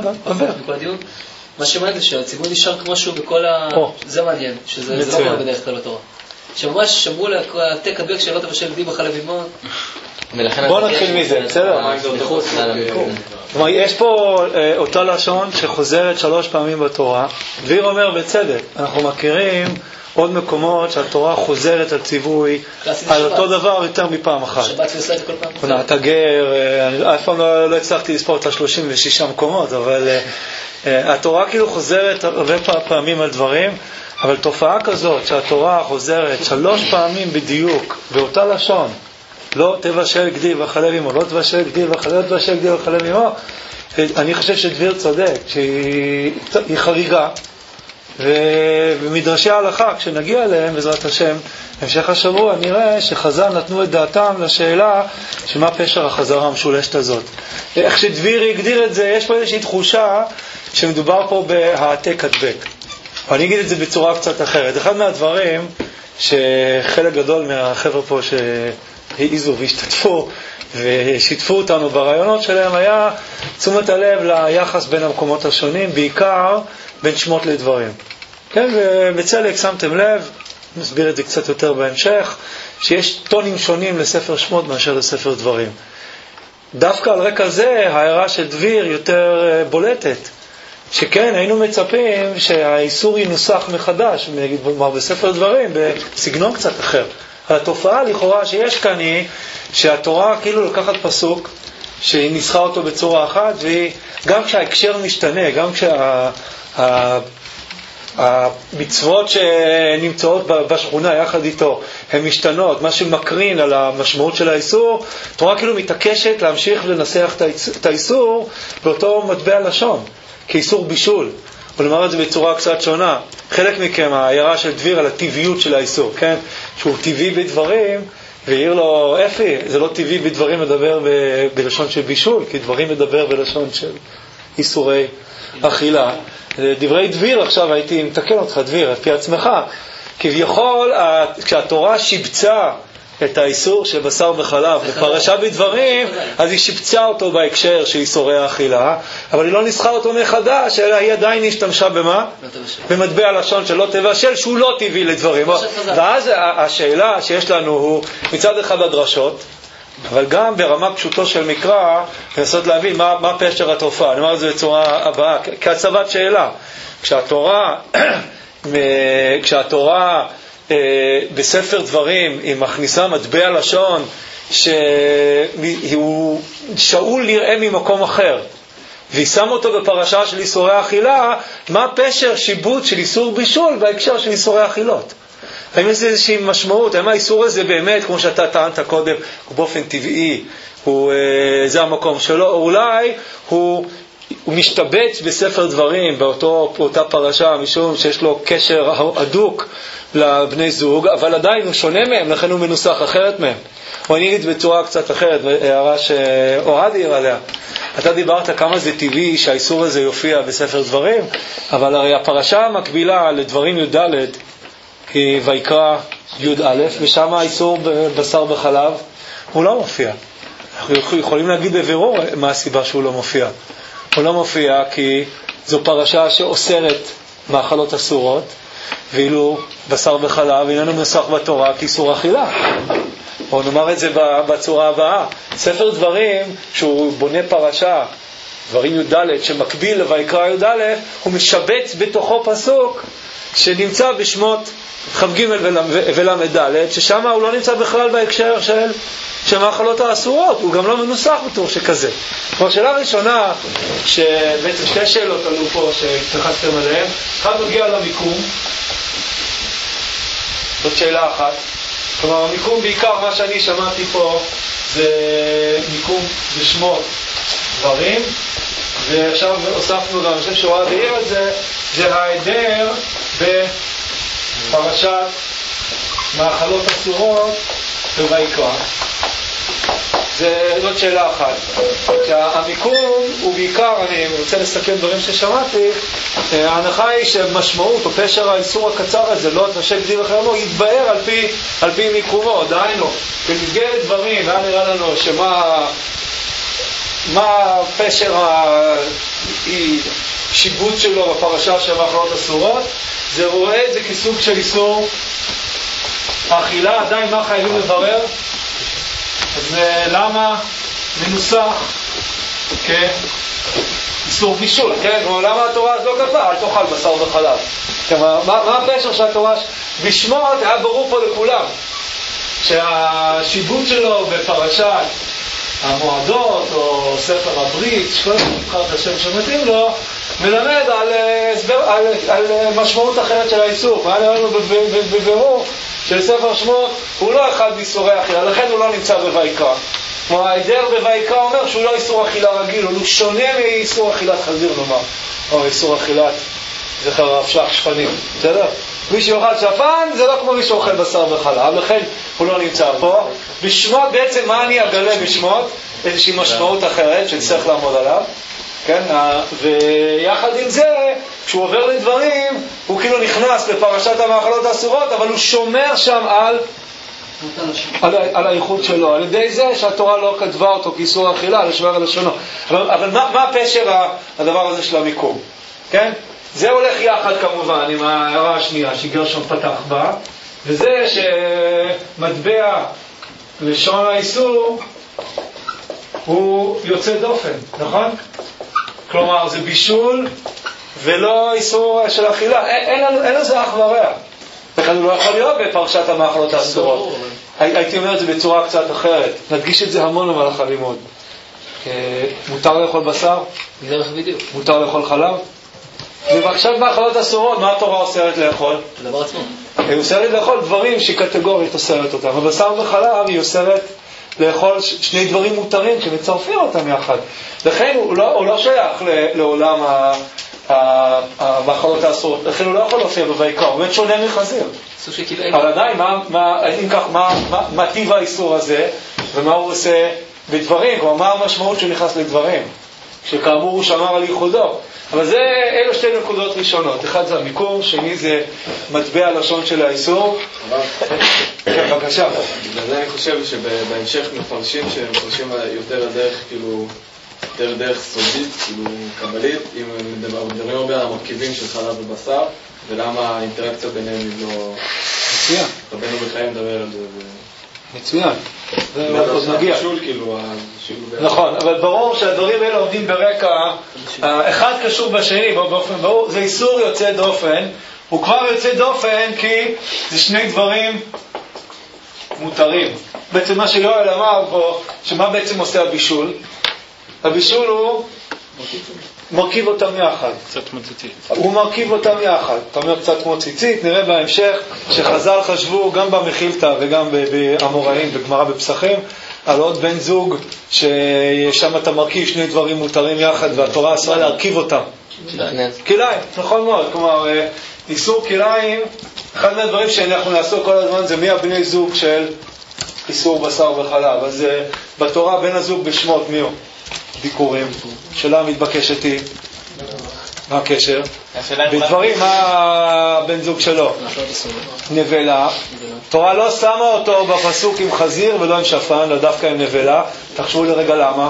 מה שמעניין זה שהציבור נשאר כמו שהוא בכל זה מעניין, שזה לא קורה בדרך כלל בתורה. שממש שמרו להעתק הדבק שלא תבשל גדי בחלב אמו. בוא נתחיל מזה, בסדר? כלומר, יש פה אותה לשון שחוזרת 3 פעמים בתורה. דביר אומר בצדק, אנחנו מכירים עוד מקומות שהתורה חוזרת על ציווי על אותו דבר יותר מפעם אחת. שבת ועושה את כל פעם. קונעת הגר, אני אף פעם לא הצלחתי לספור את 36 מקומות, אבל התורה כאילו חוזרת הרבה פעמים על דברים. אבל תופעה כזאת שהתורה חוזרת 3 פעמים בדיוק באותה לשון, לא תבשל גדי בחלב אמו, לא תבשל גדי בחלב אמו, אני חושב שדביר צודק שהיא חריגה, ובמדרשי ההלכה, כשנגיע אליהם, בעזרת השם, בהמשך השבוע, נראה שחז"ל נתנו את דעתם לשאלה שמה פשר החזרה המשולשת הזאת. איך שדבירי הגדיר את זה, יש פה איזושהי תחושה שמדובר פה בהעתק הדבק. אני אגיד את זה בצורה קצת אחרת. אחד מהדברים שחלק גדול מהחבר'ה פה שהעיזו והשתתפו ושיתפו אותנו ברעיונות שלהם היה תשומת הלב ליחס בין המקומות השונים, בעיקר בין שמות לדברים. כן, ובצלק שמתם לב, נסביר את זה קצת יותר בהמשך, שיש טונים שונים לספר שמות מאשר לספר דברים. דווקא על רקע זה ההערה של דביר יותר בולטת, שכן היינו מצפים שהאיסור ינוסח מחדש, בספר דברים, בסגנון קצת אחר. התופעה לכאורה שיש כאן היא שהתורה כאילו לוקחת פסוק שהיא ניסחה אותו בצורה אחת, וגם כשההקשר משתנה, גם כשהמצוות שנמצאות בשכונה יחד איתו הן משתנות, מה שמקרין על המשמעות של האיסור, התורה כאילו מתעקשת להמשיך לנסח את האיסור באותו מטבע לשון, כאיסור בישול. ולומר את זה בצורה קצת שונה. חלק מכם, ההערה של דביר על הטבעיות של האיסור, כן? שהוא טבעי בדברים, והעיר לו, אפי, זה לא טבעי בדברים מדבר בלשון של בישול, כי דברים מדבר בלשון של איסורי אכילה. דברי דביר, עכשיו הייתי מתקן אותך דביר, על פי עצמך. כביכול, כשהתורה שיבצה את האיסור של בשר וחלב בפרשה בדברים, אז היא שיפצה אותו בהקשר של איסורי האכילה, אבל היא לא ניסחה אותו מחדש, אלא היא עדיין השתמשה במה? במטבע לשון שלא תבשל, שהוא לא טבעי לדברים. ואז השאלה שיש לנו הוא מצד אחד הדרשות, אבל גם ברמה פשוטו של מקרא, לנסות להבין מה פשר התופעה. אני אומר את זה בצורה הבאה, כהצבת שאלה. כשהתורה בספר דברים היא מכניסה מטבע לשון שהוא שאול נראה ממקום אחר, והיא שם אותו בפרשה של איסורי האכילה, מה פשר שיבוט של איסור בישול בהקשר של איסורי האכילות? האם יש איזושהי משמעות? האם האיסור הזה באמת, כמו שאתה טענת קודם, הוא באופן טבעי, זה המקום שלו, או אולי הוא משתבץ בספר דברים באותה פרשה משום שיש לו קשר הדוק לבני זוג, אבל עדיין הוא שונה מהם, לכן הוא מנוסח אחרת מהם. או אני אגיד בצורה קצת אחרת, הערה שאוהד העיר עליה. אתה דיברת כמה זה טבעי שהאיסור הזה יופיע בספר דברים, אבל הרי הפרשה המקבילה לדברים י"ד היא ויקרא י"א, ושם האיסור בשר בחלב הוא לא מופיע. אנחנו יכולים להגיד בבירור מה הסיבה שהוא לא מופיע. הוא לא מופיע כי זו פרשה שאוסרת מאכלות אסורות, ואילו בשר וחלב איננו מנוסח בתורה כאיסור אכילה. או נאמר את זה בצורה הבאה, ספר דברים שהוא בונה פרשה, דברים י"ד שמקביל לויקרא י"א, הוא משבץ בתוכו פסוק שנמצא בשמות כ"ג ול"ד, ששם הוא לא נמצא בכלל בהקשר של מאכלות האסורות, הוא גם לא מנוסח בתור שכזה. כמו שאלה ראשונה, שבעצם שתי שאלות עלו פה שהתייחסתם עליהן, אחד נוגע למיקום, זאת שאלה אחת. כלומר, המיקום בעיקר, מה שאני שמעתי פה, זה מיקום בשמות דברים, ועכשיו הוספנו גם, אני חושב שאוהד העיר את זה, זה ההיעדר בפרשת מאכלות אסורות בויקרא. זאת שאלה אחת. המיקום הוא בעיקר, אני רוצה לסכם דברים ששמעתי, ההנחה היא שמשמעות או פשר האיסור הקצר הזה, לא תנשק דין וחרמו, יתבהר על פי מיקומו, דהיינו, במסגרת דברים, היה נראה לנו מה פשר השיבוט שלו בפרשה של מאכלות אסורות, זה רואה את זה כסוג של איסור האכילה, עדיין מה חייבים לברר? אז למה מנוסח כאיסור בישול, כן? למה התורה אז לא כתבה? אל תאכל בשר וחלב. מה הפשר שהתורה בשמות היה ברור פה לכולם? שהשיבוט שלו בפרשת המועדות או ספר הברית, שכל נבחר את השם שמתאים לו, מלמד על משמעות אחרת של האיסור. היה לנו בבירור של ספר שמות הוא לא אחד באיסורי אכילה, לכן הוא לא נמצא בויקרא. כמו ההיעדר בויקרא אומר שהוא לא איסור אכילה רגיל, הוא שונה מאיסור אכילת חזיר נאמר, או איסור אכילת זה חרב שפנים, בסדר? מי שאוכל שפן זה לא כמו מי שאוכל בשר וחלב, לכן הוא לא נמצא פה. בשמות בעצם מה אני אגלה בשמות? איזושהי משמעות אחרת שצריך לעמוד עליו, כן? ויחד עם זה, כשהוא עובר לדברים, הוא כאילו נכנס לפרשת המאכלות האסורות, אבל הוא שומר שם על הייחוד שלו, על ידי זה שהתורה לא כתבה אותו כאיסור אכילה, לשמר על לשונו. אבל מה הפשר הדבר הזה של המיקום? כן? זה הולך יחד כמובן עם ההערה השנייה שגרשון פתח בה, וזה שמטבע לשון האיסור הוא יוצא דופן, נכון? כלומר זה בישול ולא איסור של אכילה, אין לזה אח ורע. לכן הוא לא יכול להיות בפרשת המאכלות האסורות. הייתי אומר את זה בצורה קצת אחרת, נדגיש את זה המון במהלך הלימוד. מותר לאכול בשר? מותר לאכול חלב? ובפרשת מאכלות אסורות, מה התורה אוסרת לאכול? דבר עצמו. היא אוסרת לאכול דברים שהיא קטגורית אוסרת אותם. בבשר וחלב היא אוסרת לאכול שני דברים מותרים שמצרפים אותם יחד. לכן הוא לא שייך לעולם המאכלות האסורות. לכן הוא לא יכול להופיע בויקרא, הוא באמת שונה מחזיר. אבל עדיין, אם כך, מה טיב האיסור הזה ומה הוא עושה בדברים? כלומר, מה המשמעות שהוא נכנס לדברים? שכאמור הוא שמר על ייחודו. אבל זה, אלו שתי נקודות ראשונות. אחד זה המיקום, שני זה מטבע הלשון של האיסור. כן, בבקשה. בגלל זה אני חושב שבהמשך מפרשים שמפרשים יותר הדרך, כאילו, יותר דרך סודית, כאילו, קבלית, אם מדברים הרבה על המרכיבים של חלב ובשר, ולמה האינטראקציה ביניהם היא לא... מצוין. רבנו בחיים מדבר על זה. מצוין. זה עוד נגיע. נכון, אבל ברור שהדברים האלה עומדים ברקע, אחד קשור בשני באופן ברור, זה איסור יוצא דופן, הוא כבר יוצא דופן כי זה שני דברים מותרים. בעצם מה שיואל אמר פה, שמה בעצם עושה הבישול? הבישול הוא מרכיב אותם יחד. קצת מוציצית. הוא מרכיב אותם יחד. אתה אומר קצת מוציצית, נראה בהמשך שחז"ל חשבו גם במחילתא וגם באמוראים, בגמרא בפסחים, על עוד בן זוג ששם אתה מרכיב שני דברים מותרים יחד והתורה אסרה להרכיב אותם. כליים, נכון מאוד. כלומר, איסור כליים, אחד מהדברים שאנחנו נעסוק כל הזמן זה מי הבני זוג של איסור בשר וחלב. אז בתורה בן הזוג בשמות מי הוא? ביקורים. שאלה מתבקשת היא מה הקשר? בדברים מה בן זוג שלו? נבלה. תורה לא שמה אותו בפסוק עם חזיר ולא עם שפן, לא דווקא עם נבלה. תחשבו לרגע למה.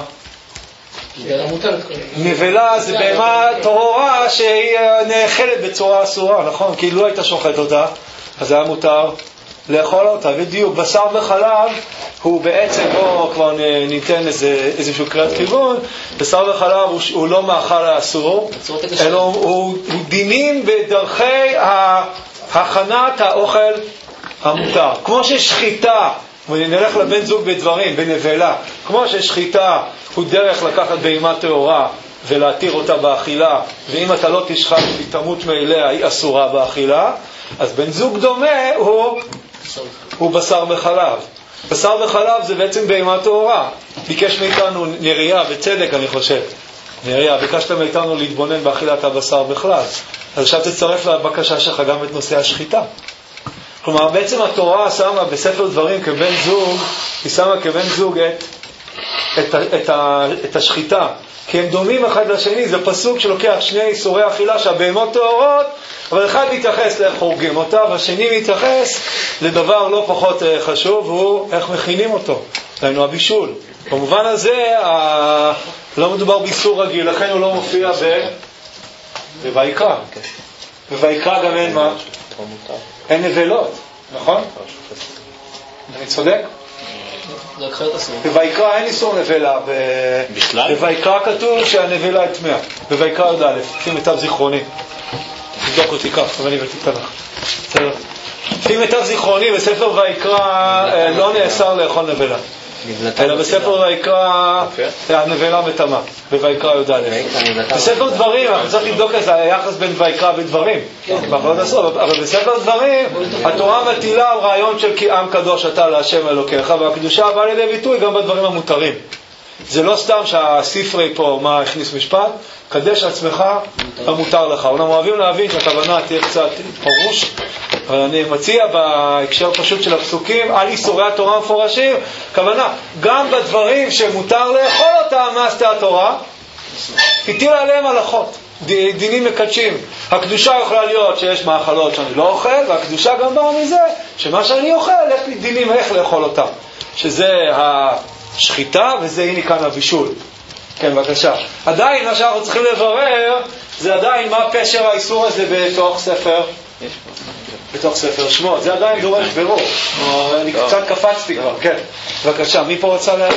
נבלה זה בהמה טהורה שהיא נאכלת בצורה אסורה, נכון? כי לא היית שוחט אותה, אז היה מותר לאכול אותה. בדיוק, בשר וחלב הוא בעצם, בואו כבר ניתן איזשהו קריאת כיוון, בשר וחלב הוא לא מאכל האסור, אלא הוא דינים בדרכי הכנת האוכל המותר. כמו ששחיטה, ונלך לבן זוג בדברים, בנבלה, כמו ששחיטה הוא דרך לקחת בהמה טהורה ולהתיר אותה באכילה, ואם אתה לא תשחט היא תמות מאליה, היא אסורה באכילה, אז בן זוג דומה הוא בשר וחלב. בשר וחלב זה בעצם בהמה טהורה. ביקש מאיתנו נריה, בצדק אני חושב, נריה, ביקשת מאיתנו להתבונן באכילת הבשר בכלל, אז עכשיו תצטרף לבקשה שלך גם את נושא השחיטה. כלומר בעצם התורה שמה בספר דברים כבן זוג, היא שמה כבן זוג את השחיטה, כי הם דומים אחד לשני. זה פסוק שלוקח שני איסורי אכילה שהבהמות טהורות, אבל אחד מתייחס לאיך חורגים אותה, והשני מתייחס לדבר לא פחות חשוב, הוא איך מכינים אותו, דהיינו הבישול. במובן הזה לא מדובר באיסור רגיל, לכן הוא לא מופיע בויקרא. בויקרא גם אין מה? אין נבלות, נכון? אני צודק? בויקרא אין איסור נבלה. בויקרא כתוב שהנבלה היא טמאה. בויקרא י"א, לפי מיטב זיכרוני. תבדוק אותי כך, אבל אני הבאתי תנ"ך. לפי מיטב זיכרוני, בספר ויקרא לא נאסר לאכול נבלה. אלא בספר ויקרא הנבלה מטמאה, בויקרא י"א. בספר דברים, אנחנו צריכים לבדוק את היחס בין ויקרא ודברים, אבל בספר דברים התורה מטילה על רעיון של כי עם קדוש אתה להשם אלוקיך, והקדושה באה לידי ביטוי גם בדברים המותרים. זה לא סתם שהספרי פה, מה הכניס משפט, קדש עצמך המותר לך. אנחנו אוהבים להבין שהכוונה תהיה קצת פרוש, אבל אני מציע בהקשר פשוט של הפסוקים, על איסורי התורה מפורשים, כוונה, גם בדברים שמותר לאכול אותם, מה עשתה התורה? הטיל עליהם הלכות, דינים מקדשים. הקדושה יכולה להיות שיש מאכלות שאני לא אוכל, והקדושה גם באה מזה, שמה שאני אוכל, יש לי דינים איך לאכול אותם. שזה השחיטה, וזה הנה כאן הבישול. כן, בבקשה. עדיין מה שאנחנו צריכים לברר, זה עדיין מה פשר האיסור הזה בתוך ספר שמות. זה עדיין דורש ברור. אני קצת קפצתי כבר, כן. בבקשה, מי פה רוצה להגיד?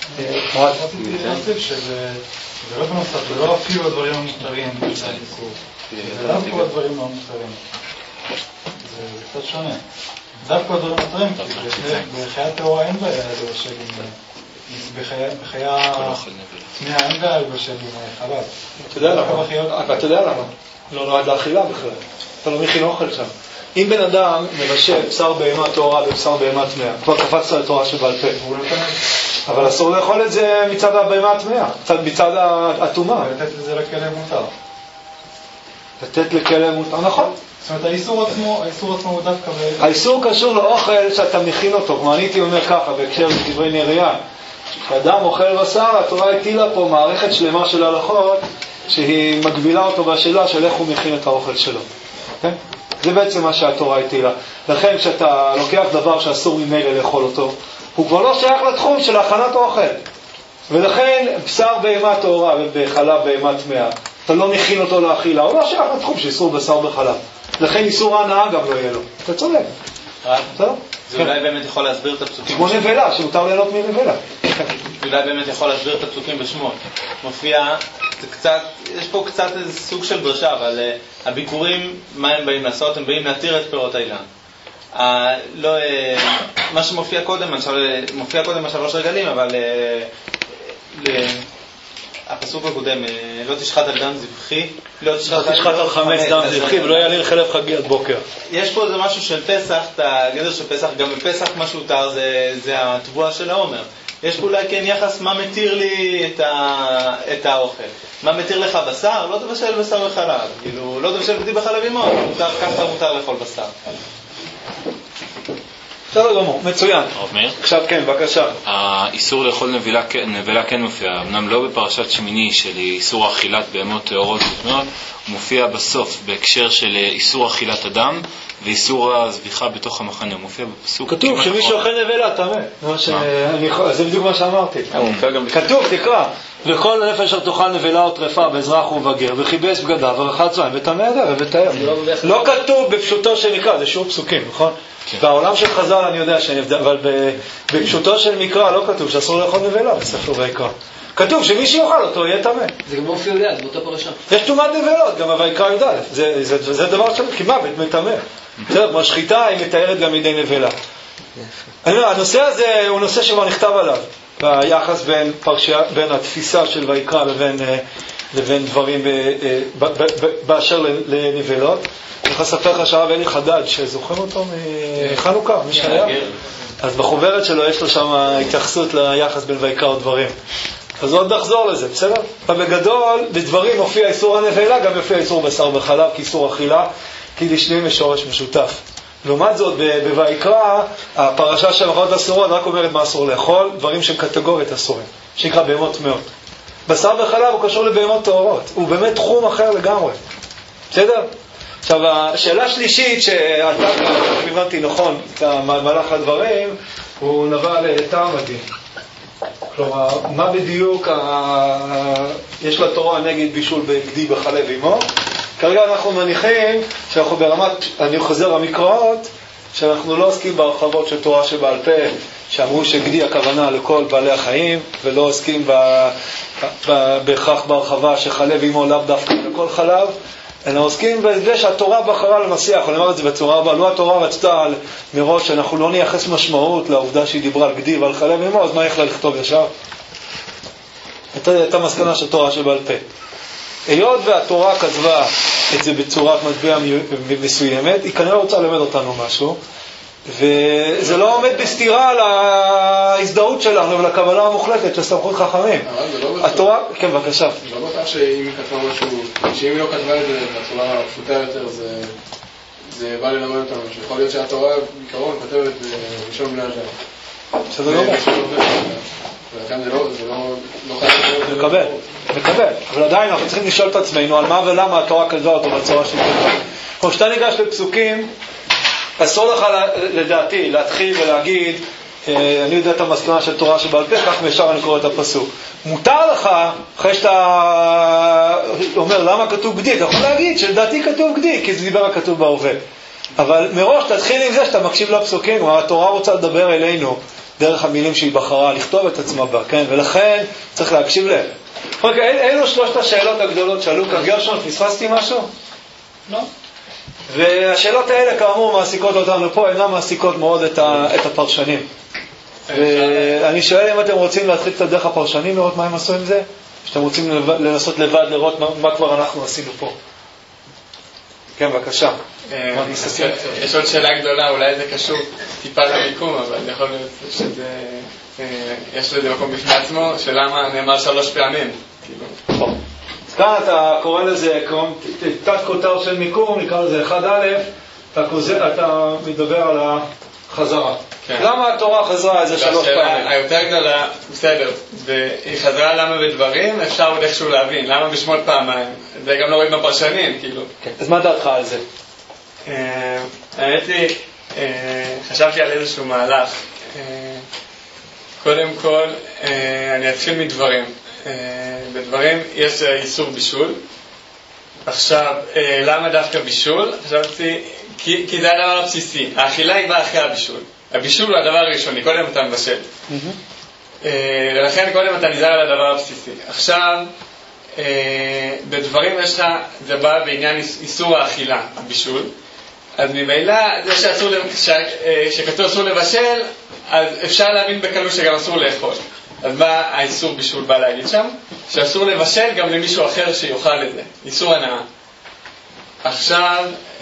זה לא בנוסף, זה לא אפילו הדברים המותרים, זה דווקא הדברים המותרים. זה קצת שונה. דווקא הדברים המותרים, כי בחיית טהורה אין בעיה לבשל בחיה תמיעה אין בעיה לבשל עם חלב. אתה יודע למה? לא נועד לאכילה בכלל. אתה לא מכין אוכל שם. אם בן אדם מבשל בשר בהמה טהורה ובשר בהמה טמאה, כבר קפצת לתורה שבעל פה. אבל אסור לאכול את זה מצד הבהמה הטמאה, מצד הטומאה. לתת את זה לכלב מותר. לתת לכלב מותר, נכון. זאת אומרת, האיסור עצמו הוא דווקא... האיסור קשור לאוכל שאתה מכין אותו, כמו אני הייתי אומר ככה, בהקשר לדברי נריה. כשאדם אוכל בשר, התורה הטילה פה מערכת שלמה של הלכות, שהיא מגבילה אותו בשאלה של איך הוא מכין את האוכל שלו. כן? זה בעצם מה שהתורה הטילה. לכן כשאתה לוקח דבר שאסור ממילא לאכול אותו, הוא כבר לא שייך לתחום של הכנת אוכל. ולכן בשר בהמה טהורה ובחלב בהמה טמאה, אתה לא מכין אותו לאכילה, הוא לא שייך לתחום שאיסור בשר בחלב. לכן איסור ההנאה גם לא יהיה לו. אתה צודק. זה אולי באמת יכול להסביר את הפסוקים. כמו נבלה, שמותר ליהנות מנבלה. אולי באמת יכול להסביר את הפסוקים בשמות. מופיע, יש פה קצת איזה סוג של דרשה, אבל הביקורים, מה הם באים לעשות? הם באים להתיר את פירות האילן. מה שמופיע קודם, מופיע קודם בשלוש רגלים, אבל הפסוק הקודם, לא תשחט על דם זבחי, לא תשחט על חמץ דם זבחי, ולא יעלין חלב חגי עד בוקר. יש פה איזה משהו של פסח, את הגדר של פסח, גם בפסח מה שהותר זה התבואה של העומר. יש פה אולי כן יחס מה מתיר לי את האוכל. מה מתיר לך בשר? לא תבשל בשר וחלב. כאילו, לא תבשל בדי בחלב אימות, ככה מותר לאכול בשר. בסדר גמור, מצוין. עכשיו כן, בבקשה. האיסור לאכול נבלה כן מופיע, אמנם לא בפרשת שמיני של איסור אכילת בהמות טהורות וטמאות, הוא מופיע בסוף בהקשר של איסור אכילת אדם ואיסור הזביחה בתוך המחנה, הוא מופיע בפסוק. כתוב שמי שאוכל נבלה טמא. זה בדיוק מה שאמרתי. כתוב, תקרא, וכל נפש שתאכל נבלה או טרפה באזרח ובגר וכיבס בגדיו ורחץ מים וטמא ידיו ובטהר. לא כתוב בפשוטו של מקרא, זה שוב פסוקים, נכון? בעולם של חז"ל אני יודע שאין הבדל, אבל בפשוטו של מקרא לא כתוב שאסור לאכול נבלה בספר ויקרא. כתוב שמי שיאכל אותו יהיה טמא. זה גם מופיע ליד, באותה פרשה. יש טומאת נבלות, גם ויקרא י"א. זה דבר של כמוות מטמא. בסדר, כמו השחיטה היא מתארת גם מידי נבלה. הנושא הזה הוא נושא שכבר נכתב עליו, ביחס בין התפיסה של ויקרא לבין דברים באשר לנבלות. אני יכול לספר לך שהרב אלי חדד, שזוכרים אותו מחנוכה, מי שהיה? אז בחוברת שלו יש לו שם התייחסות ליחס בין ויקרא ודברים. אז עוד נחזור לזה, בסדר? ובגדול, בדברים מופיע איסור הנבלה, גם יופיע איסור בשר בחלב, כאיסור אכילה, כי לשניהם יש שורש משותף. לעומת זאת, בויקרא, הפרשה של המחלות אסורות רק אומרת מה אסור לאכול, דברים שהם קטגורית אסורים, שנקרא בהמות טמאות. בשר בחלב הוא קשור לבהמות טהורות, הוא באמת תחום אחר לגמרי. בסדר? עכשיו, השאלה שלישית שעלתה כאן, אם הבנתי נכון, במהלך הדברים, הוא נבע לטעם הדין. כלומר, מה בדיוק יש לתורה נגד בישול בגדי בחלב עמו? כרגע אנחנו מניחים שאנחנו ברמת, אני חוזר למקראות, שאנחנו לא עוסקים בהרחבות של תורה שבעל פה, שאמרו שגדי הכוונה לכל בעלי החיים, ולא עוסקים בהכרח בהרחבה שחלב עמו לאו דווקא לכל חלב, אלא עוסקים בזה שהתורה בחרה לנסיח, אני אומר את זה בצורה הבאה, לא התורה רצתה מראש שאנחנו לא נייחס משמעות לעובדה שהיא דיברה על גדי ועל חלב עמו, אז מה יכלה לכתוב ישר? הייתה מסקנה של תורה שבעל פה. היות והתורה כתבה את זה בצורת מטבע מסוימת, היא כנראה רוצה ללמד אותנו משהו, וזה לא עומד בסתירה להזדהות שלנו ולקבלה המוחלטת של סמכות חכמים. התורה, כן, בבקשה. לא בטח שאם היא כתבה משהו, שאם היא לא כתבה את זה בצורה פשוטה יותר, זה בא ללמד אותנו. שיכול להיות שהתורה בעיקרון כתבת בראשון בני אדם. שזה לא אומר. ולכן זה לא חייב. מקבל. אבל עדיין אנחנו צריכים לשאול את עצמנו על מה ולמה התורה כתבה אותו בצורה של כתבה. כמו שאתה ניגש לפסוקים, אסור לך לדעתי להתחיל ולהגיד, אני יודע את המסקנה של תורה שבעל פה, כך מישר אני קורא את הפסוק. מותר לך, אחרי שאתה אומר למה כתוב גדי, אתה יכול להגיד שלדעתי כתוב גדי, כי זה דיבר הכתוב בהווה. אבל מראש תתחיל עם זה שאתה מקשיב לפסוקים, כלומר התורה רוצה לדבר אלינו דרך המילים שהיא בחרה, לכתוב את עצמה בה, כן? ולכן צריך להקשיב להם. אלו שלושת השאלות הגדולות שעלו כאן. גרשון, פספסתי משהו? לא. והשאלות האלה כאמור מעסיקות אותנו פה, אינן מעסיקות מאוד את הפרשנים. ואני שואל אם אתם רוצים להתחיל את הדרך הפרשנים, לראות מה הם עשו עם זה, שאתם רוצים לנסות לבד לראות מה כבר אנחנו עשינו פה. כן, בבקשה. יש עוד שאלה גדולה, אולי זה קשור טיפה למיקום, אבל יכול להיות שזה, יש לזה מקום בפני עצמו, שלמה נאמר 3 פעמים. אז כאן אתה קורא לזה, תת כותר של מיקום, נקרא לזה 1א', אתה מדבר על החזרה. למה התורה חזרה איזה 3 פעמים? היותר גדולה, בסדר, היא חזרה למה בדברים, אפשר עוד איכשהו להבין, למה בשמות פעמיים, זה גם לא רואים בפרשנים, כאילו. אז מה דעתך על זה? האמת היא, חשבתי על איזשהו מהלך. קודם כל, אני אתחיל מדברים. בדברים יש איסור בישול. עכשיו, למה דווקא בישול? חשבתי, כי זה הדבר הבסיסי. האכילה היא באה אחרי הבישול. הבישול הוא הדבר הראשוני, קודם אתה מבשל. ולכן קודם אתה נזהר על הדבר הבסיסי. עכשיו, בדברים יש לך, זה בא בעניין איסור האכילה, הבישול. אז ממילא, זה שכתוב אסור לבשל, אז אפשר להבין בקלות שגם אסור לאכול. אז מה האיסור בישול בא להגיד שם? שאסור לבשל גם למישהו אחר שיוכל את זה. איסור הנאה. עכשיו,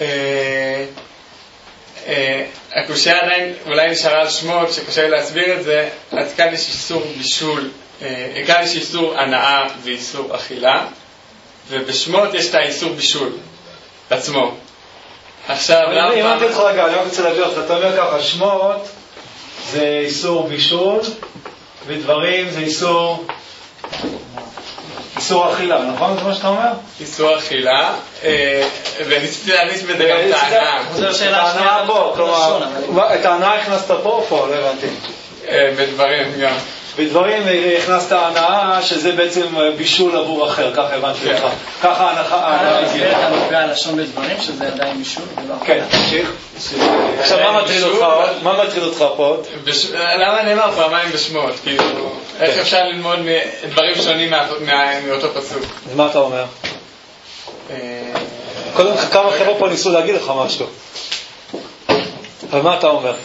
הקושיה עדיין אולי נשארה על שמות, שקשה להסביר את זה, אז כאן יש איסור בישול, כאן יש איסור הנאה ואיסור אכילה, ובשמות יש את האיסור בישול עצמו. עכשיו, אם אמרתי לך רגע, אני רוצה להביא אותך, אתה אומר ככה, שמות זה איסור בישול, ודברים זה איסור אכילה, נכון? זה מה שאתה אומר? איסור אכילה, וניסיתי להניס בזה גם את ההנאה. את ההנאה הכנסת פה או פה? לא הבנתי. בדברים גם. בדברים הכנסת ההנאה, שזה בעצם בישול עבור אחר, ככה הבנתי לך. ככה ההנאה הגיעה. אתה מפגע הלשון בדברים, שזה עדיין בישול? כן, תמשיך. עכשיו, מה מטריד אותך פה? למה נאמר פעמיים בשמות? כאילו, איך אפשר ללמוד דברים שונים מאותו פסוק? אז מה אתה אומר? קודם כמה חבר'ה פה ניסו להגיד לך משהו. אבל מה אתה אומר?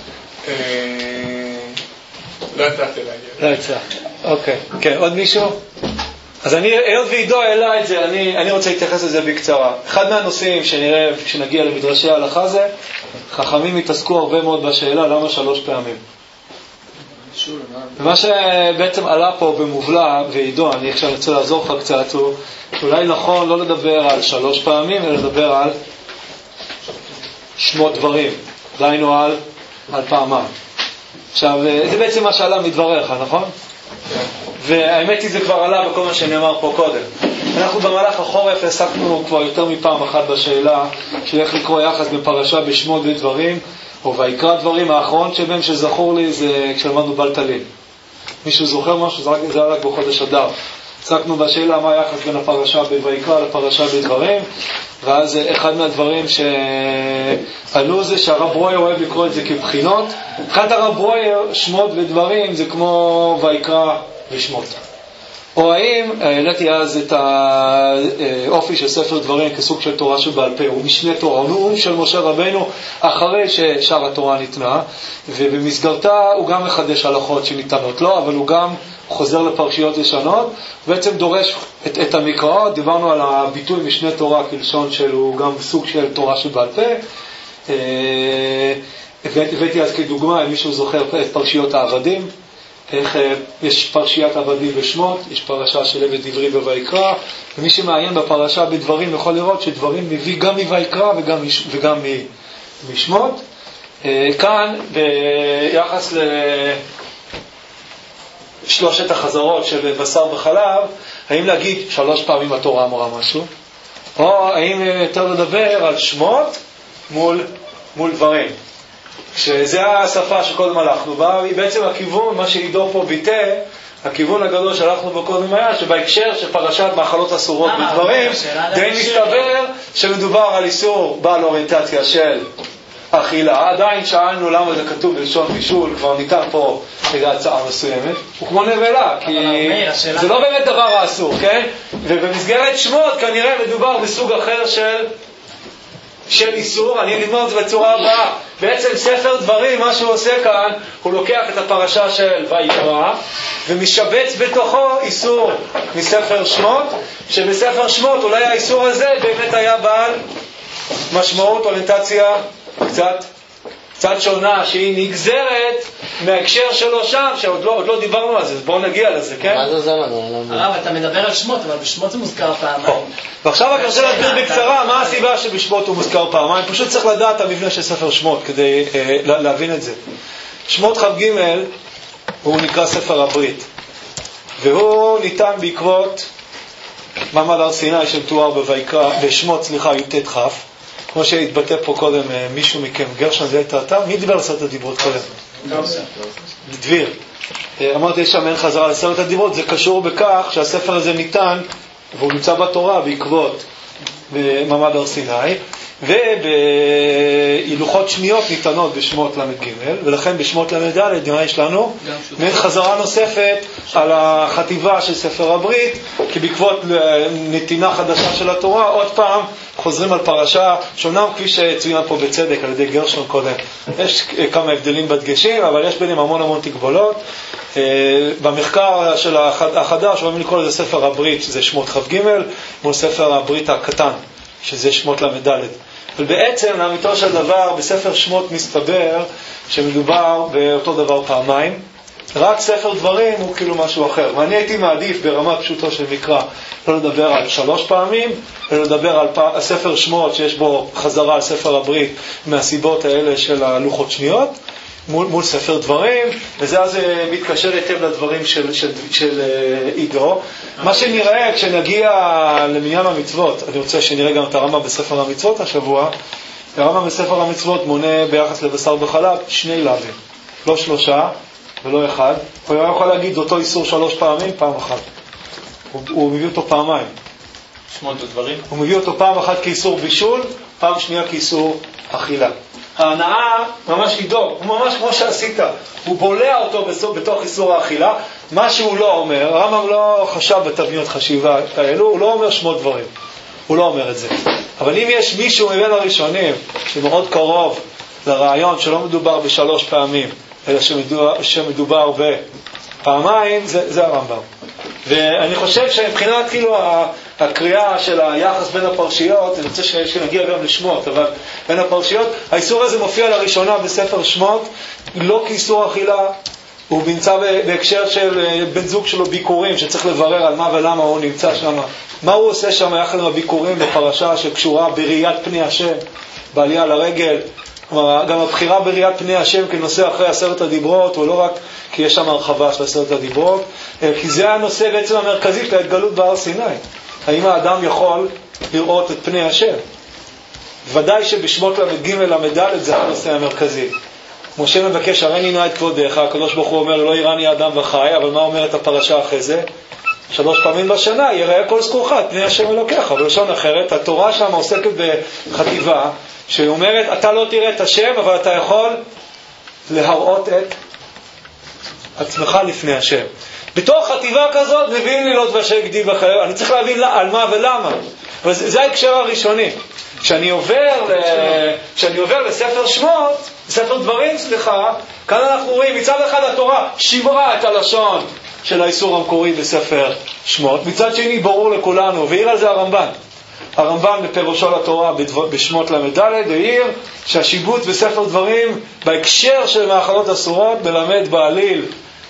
לא הצלחתי להגיד. לא הצלחתי. אוקיי. כן, עוד מישהו? אז היות ועידו העלה את זה, אני רוצה להתייחס לזה בקצרה. אחד מהנושאים שנראה כשנגיע למדרשי ההלכה זה, חכמים התעסקו הרבה מאוד בשאלה למה 3 פעמים. ומה שבעצם עלה פה במובלע, ועידו, אני עכשיו רוצה לעזור לך קצת, הוא אולי נכון לא לדבר על 3 פעמים, אלא לדבר על שמות דברים. דיינו על פעמיים. עכשיו, זה בעצם מה שעלה מדבריך, נכון? והאמת היא זה כבר עלה בכל מה שנאמר פה קודם. אנחנו במהלך החורף עסקנו כבר יותר מפעם אחת בשאלה של איך לקרוא יחס בפרשה בשמות ודברים, או ויקרא דברים. האחרון שבהם שזכור לי זה כשלמדנו בלטלין. מישהו זוכר משהו? זה היה רק בחודש אדר. עסקנו בשאלה מה היחס בין הפרשה בויקרא לפרשה בדברים, ואז אחד מהדברים שעלו זה שהרב ברויר אוהב לקרוא את זה כבחינות. מבחינת הרב ברויר, שמות ודברים זה כמו ויקרא ושמות. או האם, העליתי אז את האופי של ספר דברים כסוג של תורה שבעל פה, הוא משנה תורה, הוא נאום של משה רבנו אחרי ששאר התורה ניתנה, ובמסגרתה הוא גם מחדש הלכות שניתנות לו, אבל הוא גם חוזר לפרשיות ישנות, בעצם דורש את המקראות. דיברנו על הביטוי משנה תורה כלשון שהוא גם סוג של תורה שבעל פה. הבאתי אז כדוגמה, אם מישהו זוכר את פרשיות העבדים, איך יש פרשיית עבדים ושמות, יש פרשה של עבד עברי בויקרא, ומי שמעיין בפרשה בדברים יכול לראות שדברים מביא גם מויקרא וגם משמות. כאן ביחס לשלושת החזרות של בשר וחלב, האם להגיד 3 פעמים התורה אמרה משהו, או האם יותר לדבר על שמות מול דברים, שזה השפה שקודם הלכנו בה, היא בעצם הכיוון, מה שעידו פה ביטא, הכיוון הגדול שהלכנו בו קודם היה, שבהקשר של פרשת מאכלות אסורות בדברים, די מסתבר שמדובר על איסור בעל אוריינטציה של אכילה. עדיין שאלנו למה זה כתוב בלשון בישול, כבר ניתן פה איזו הצעה מסוימת, הוא כמו נבלה, כי זה לא באמת דבר האסור, כן? ובמסגרת שמות כנראה מדובר בסוג אחר של איסור. אני נגמר את זה בצורה הבאה. בעצם ספר דברים, מה שהוא עושה כאן, הוא לוקח את הפרשה של ויקרא ומשבץ בתוכו איסור מספר שמות, שבספר שמות אולי האיסור הזה באמת היה בעל משמעות, אוריינטציה קצת שונה, שהיא נגזרת מההקשר שלו שם, שעוד לא דיברנו על זה, אז בואו נגיע לזה, כן? מה זה לנו? הרב, אתה מדבר על שמות, אבל בשמות זה מוזכר פעמיים. ועכשיו אני רוצה להסביר בקצרה מה הסיבה שבשמות הוא מוזכר פעמיים. פשוט צריך לדעת המבנה של ספר שמות כדי להבין את זה. שמות כ"ג הוא נקרא ספר הברית, והוא ניתן בעקבות מעמד הר סיני שמתואר בשמות י"ט כ', כמו שהתבטא פה קודם מישהו מכם, גרשון זה אתה? מי דיבר על עשרת הדיברות קודם? דביר. אמרתי שם אין חזרה לעשרת הדיברות, זה קשור בכך שהספר הזה ניתן, והוא נמצא בתורה בעקבות מעמד הר סיני, ובהילוכות שניות ניתנות בשמות למ"ג, ולכן בשמות למ"ד מה יש לנו? מעין חזרה נוספת על החטיבה של ספר הברית, כי בעקבות נתינה חדשה של התורה עוד פעם חוזרים על פרשה שונה, כפי שצוין פה בצדק על ידי גרשון קודם. יש כמה הבדלים בדגשים, אבל יש ביניהם המון תגבולות. במחקר של החדש אוהבים לקרוא לזה ספר הברית, שזה שמות כ"ג, מול ספר הברית הקטן, שזה שמות למ"ד. אבל בעצם לאמיתו של דבר בספר שמות מסתבר שמדובר באותו דבר פעמיים, רק ספר דברים הוא כאילו משהו אחר. ואני הייתי מעדיף ברמה פשוטו של מקרא לא לדבר על 3 פעמים, אלא לדבר על ספר שמות שיש בו חזרה על ספר הברית מהסיבות האלה של הלוחות שניות מול ספר דברים, וזה אז מתקשר היטב לדברים של עידו. מה שנראה כשנגיע למניין המצוות, אני רוצה שנראה גם את הרמה בספר המצוות השבוע. הרמה בספר המצוות מונה ביחס לבשר בחלב 2 לווים, לא 3 ולא 1. הוא יכול להגיד אותו איסור 3 פעמים, פעם אחת. הוא מביא אותו פעמיים. שמות ודברים. הוא מביא אותו פעם אחת כאיסור בישול, פעם שנייה כאיסור אכילה. ההנאה ממש עידו, הוא ממש כמו שעשית, הוא בולע אותו בתוך איסור האכילה. מה שהוא לא אומר, הרמב"ם לא חשב בתבניות חשיבה האלו, הוא לא אומר שמות דברים, הוא לא אומר את זה. אבל אם יש מישהו מבין הראשונים שמאוד קרוב לרעיון שלא מדובר ב3 פעמים, אלא שמדובר בפעמיים, זה הרמב"ם. ואני חושב שמבחינת כאילו הקריאה של היחס בין הפרשיות, אני רוצה שנגיע גם לשמות, אבל בין הפרשיות, האיסור הזה מופיע לראשונה בספר שמות, לא כאיסור אכילה, הוא נמצא בהקשר של בן זוג שלו ביקורים, שצריך לברר על מה ולמה הוא נמצא שם, מה הוא עושה שם יחד עם הביקורים בפרשה שקשורה בראיית פני השם, בעלייה לרגל. כלומר, גם הבחירה בראיית פני השם כנושא אחרי 10 הדיברות, הוא לא רק כי יש שם הרחבה של 10 הדיברות, כי זה הנושא בעצם המרכזי של ההתגלות בהר סיני. האם האדם יכול לראות את פני השם? ודאי שבשמות למ"ג למ"ד זה הנושא המרכזי. משה מבקש, הראני נא את כבודך, הקדוש ברוך הוא אומר, לא יראני האדם וחי, אבל מה אומרת הפרשה אחרי זה? 3 פעמים בשנה יראה כל זכורך את פני השם אלוקיך. בלשון אחרת, התורה שם עוסקת בחטיבה שאומרת, אתה לא תראה את השם, אבל אתה יכול להראות את עצמך לפני השם. בתוך חטיבה כזאת מביאים לילות ואשר גדיב אחר, אני צריך להבין על מה ולמה. אבל זה ההקשר הראשוני. כשאני עובר לספר שמות, ספר דברים, כאן אנחנו רואים מצד אחד התורה שימרה את הלשון של האיסור המקורי בספר שמות, מצד שני ברור לכולנו, והעיר על זה הרמב"ן בפירושו לתורה בשמות למ"ד, העיר שהשיבוץ בספר דברים בהקשר של מאכלות אסורות מלמד בעליל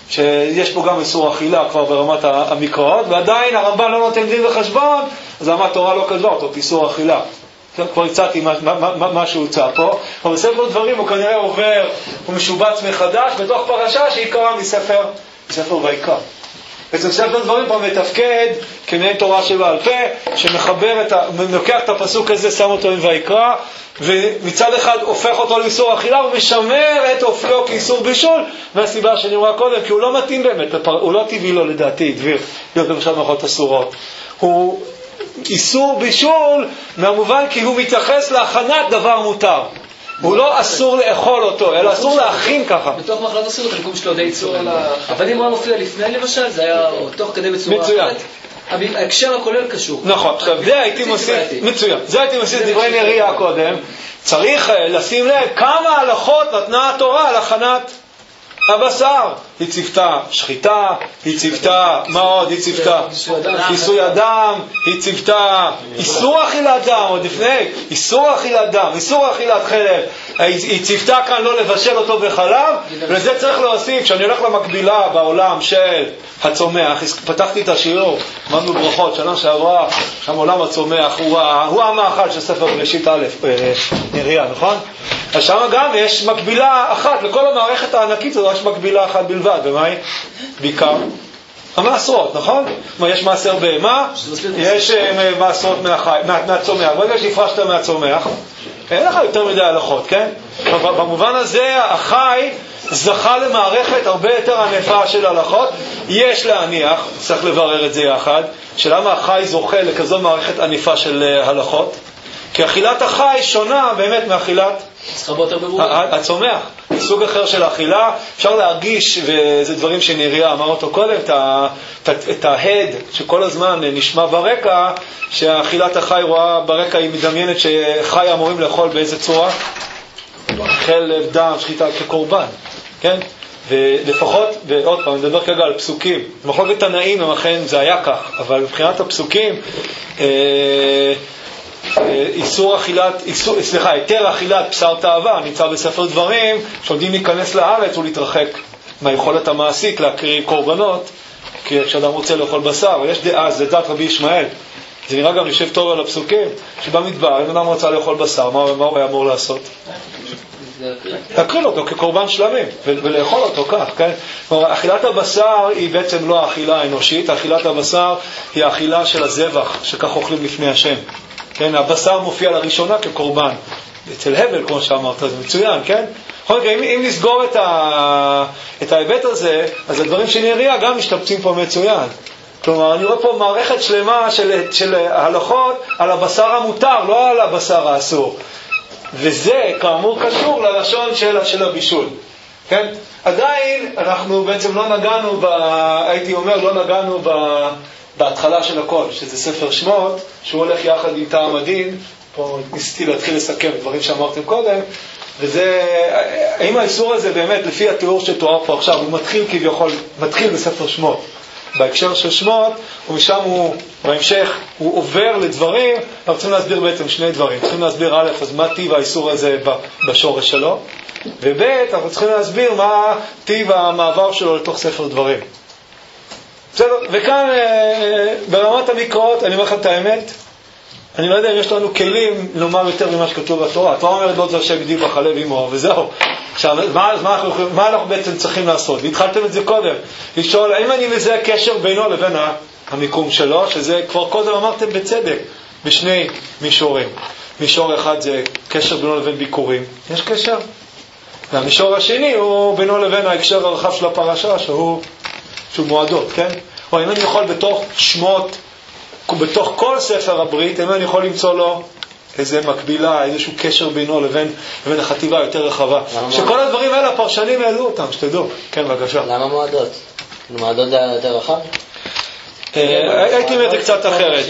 שיש פה גם איסור אכילה כבר ברמת המקראות, ועדיין הרמב"ן לא נותן דין וחשבון, אז רמת תורה לא כתבה אותו כאיסור אכילה. כבר הצעתי מה שהוצע פה, אבל בספר דברים הוא כנראה עובר, הוא משובץ מחדש בתוך פרשה שהיא קרה מספר ויקרא. בעצם ספר דברים פה מתפקד כמעין תורה שבעל פה, שמחבר לוקח את הפסוק הזה, שם אותו עם ויקרא, ומצד אחד הופך אותו לאיסור אכילה, ומשמר את אופיו כאיסור בישול, והסיבה שאני רואה קודם, כי הוא לא מתאים באמת, הוא לא טבעי לו לדעתי, דביר, להיות למשל מלאכות אסורות. הוא איסור בישול מהמובן כי הוא מתייחס להכנת דבר מותר. הוא לא אסור לאכול אותו, אלא אסור להכין ככה. בתוך מחלות אסורות, המקום שלו די צור. אבל אם הוא היה מופיע לפני למשל, זה היה תוך כדי בצורה אחרת. ההקשר הכולל קשור. נכון, עכשיו זה הייתי מוסיף, מצוין, זה הייתי מוסיף דברי נריה קודם. צריך לשים לב כמה הלכות נתנה התורה על הכנת הבשר. היא ציוותה שחיטה, היא ציוותה, מה עוד? היא ציוותה כיסוי הדם, היא ציוותה איסור אכילת דם, עוד לפני, איסור אכילת דם, איסור אכילת חלב, היא ציוותה כאן לא לבשל אותו בחלב, ולזה צריך להוסיף, כשאני הולך למקבילה בעולם של הצומח, פתחתי את השיעור, אמרנו ברכות, שנה שעברה, שם עולם הצומח, הוא המאכל של ספר בראשית א', נריה, נכון? אז שם גם יש מקבילה אחת, לכל המערכת הענקית הזו יש מקבילה אחת בלבד, ומה היא? בעיקר המעשרות, נכון? יש מעשר בהמה, יש מעשרות מהצומח, ברגע שהפרשת מהצומח, אין לך יותר מדי הלכות, כן? במובן הזה החי זכה למערכת הרבה יותר ענפה של הלכות. יש להניח, צריך לברר את זה יחד, שלמה החי זוכה לכזו מערכת ענפה של הלכות, כי אכילת החי שונה באמת מאכילת הצומח. סוג אחר של אכילה, אפשר להרגיש, וזה דברים שנריה אמר אותו קודם, את ההד שכל הזמן נשמע ברקע, שהאכילת החי רואה ברקע, היא מדמיינת שחי אמורים לאכול באיזה צורה? חלב, דם, שחיטה כקורבן, כן? ולפחות, ועוד פעם, נדבר כרגע על פסוקים, במחלוקת תנאים הם אכן זה היה כך, אבל מבחינת הפסוקים, היתר אכילת בשר תאווה נמצא בספר דברים, שעומדים להיכנס לארץ ולהתרחק מהיכולת המעשית להקריב קורבנות, כי כשאדם רוצה לאכול בשר, אבל יש דעה, זה דת רבי ישמעאל, זה נראה גם יושב טוב על הפסוקים, שבמדבר, אם אדם רוצה לאכול בשר, מה הוא היה אמור לעשות? להקריב אותו כקורבן שלמים ולאכול אותו כך, כן? אכילת הבשר היא בעצם לא האכילה האנושית, אכילת הבשר היא האכילה של הזבח שכך אוכלים לפני השם, כן? הבשר מופיע לראשונה כקורבן אצל הבל, כמו שאמרת, זה מצוין, כן? אם נסגור את ההיבט הזה, אז הדברים שנראה גם משתפצים פה מצוין. כלומר, אני רואה פה מערכת שלמה של ההלכות על הבשר המותר, לא על הבשר האסור. וזה כאמור קשור ללשון של הבישול, כן? עדיין אנחנו בעצם לא נגענו הייתי אומר לא נגענו בהתחלה של הכל, שזה ספר שמות, שהוא הולך יחד עם טעם הדין. פה ניסיתי להתחיל לסכם דברים שאמרתם קודם, וזה, האם האיסור הזה באמת לפי התיאור שתואר פה עכשיו, הוא מתחיל כביכול, מתחיל בספר שמות בהקשר של שמות, ומשם הוא, בהמשך, הוא עובר לדברים. אנחנו צריכים להסביר בעצם שני דברים. צריכים להסביר א', אז מה טיב האיסור הזה בשורש שלו, וב', אנחנו צריכים להסביר מה טיב המעבר שלו לתוך ספר דברים. בסדר? וכאן, ברמת המקראות, אני אומר לכם את האמת, אני לא יודע אם יש לנו כלים לומר יותר ממה שכתוב בתורה. התורה אומרת לא תרשה גדי בחלב עמו, וזהו. עכשיו, מה אנחנו בעצם צריכים לעשות? והתחלתם את זה קודם. לשאול, האם אני מזהה קשר בינו לבין המיקום שלו, שזה כבר קודם אמרתם בצדק, בשני מישורים. מישור אחד זה קשר בינו לבין ביקורים. יש קשר? והמישור השני הוא בינו לבין ההקשר הרחב של הפרשה, שהוא מועדות, כן? או אם אני יכול בתוך שמות, בתוך כל ספר הברית, אם אני יכול למצוא לו איזה מקבילה, איזשהו קשר בינו לבין החטיבה יותר רחבה. שכל הדברים האלה, הפרשנים העלו אותם, שתדעו. כן, בבקשה. למה מועדות? מועדות זה יותר רחב? הייתי אומר את זה קצת אחרת.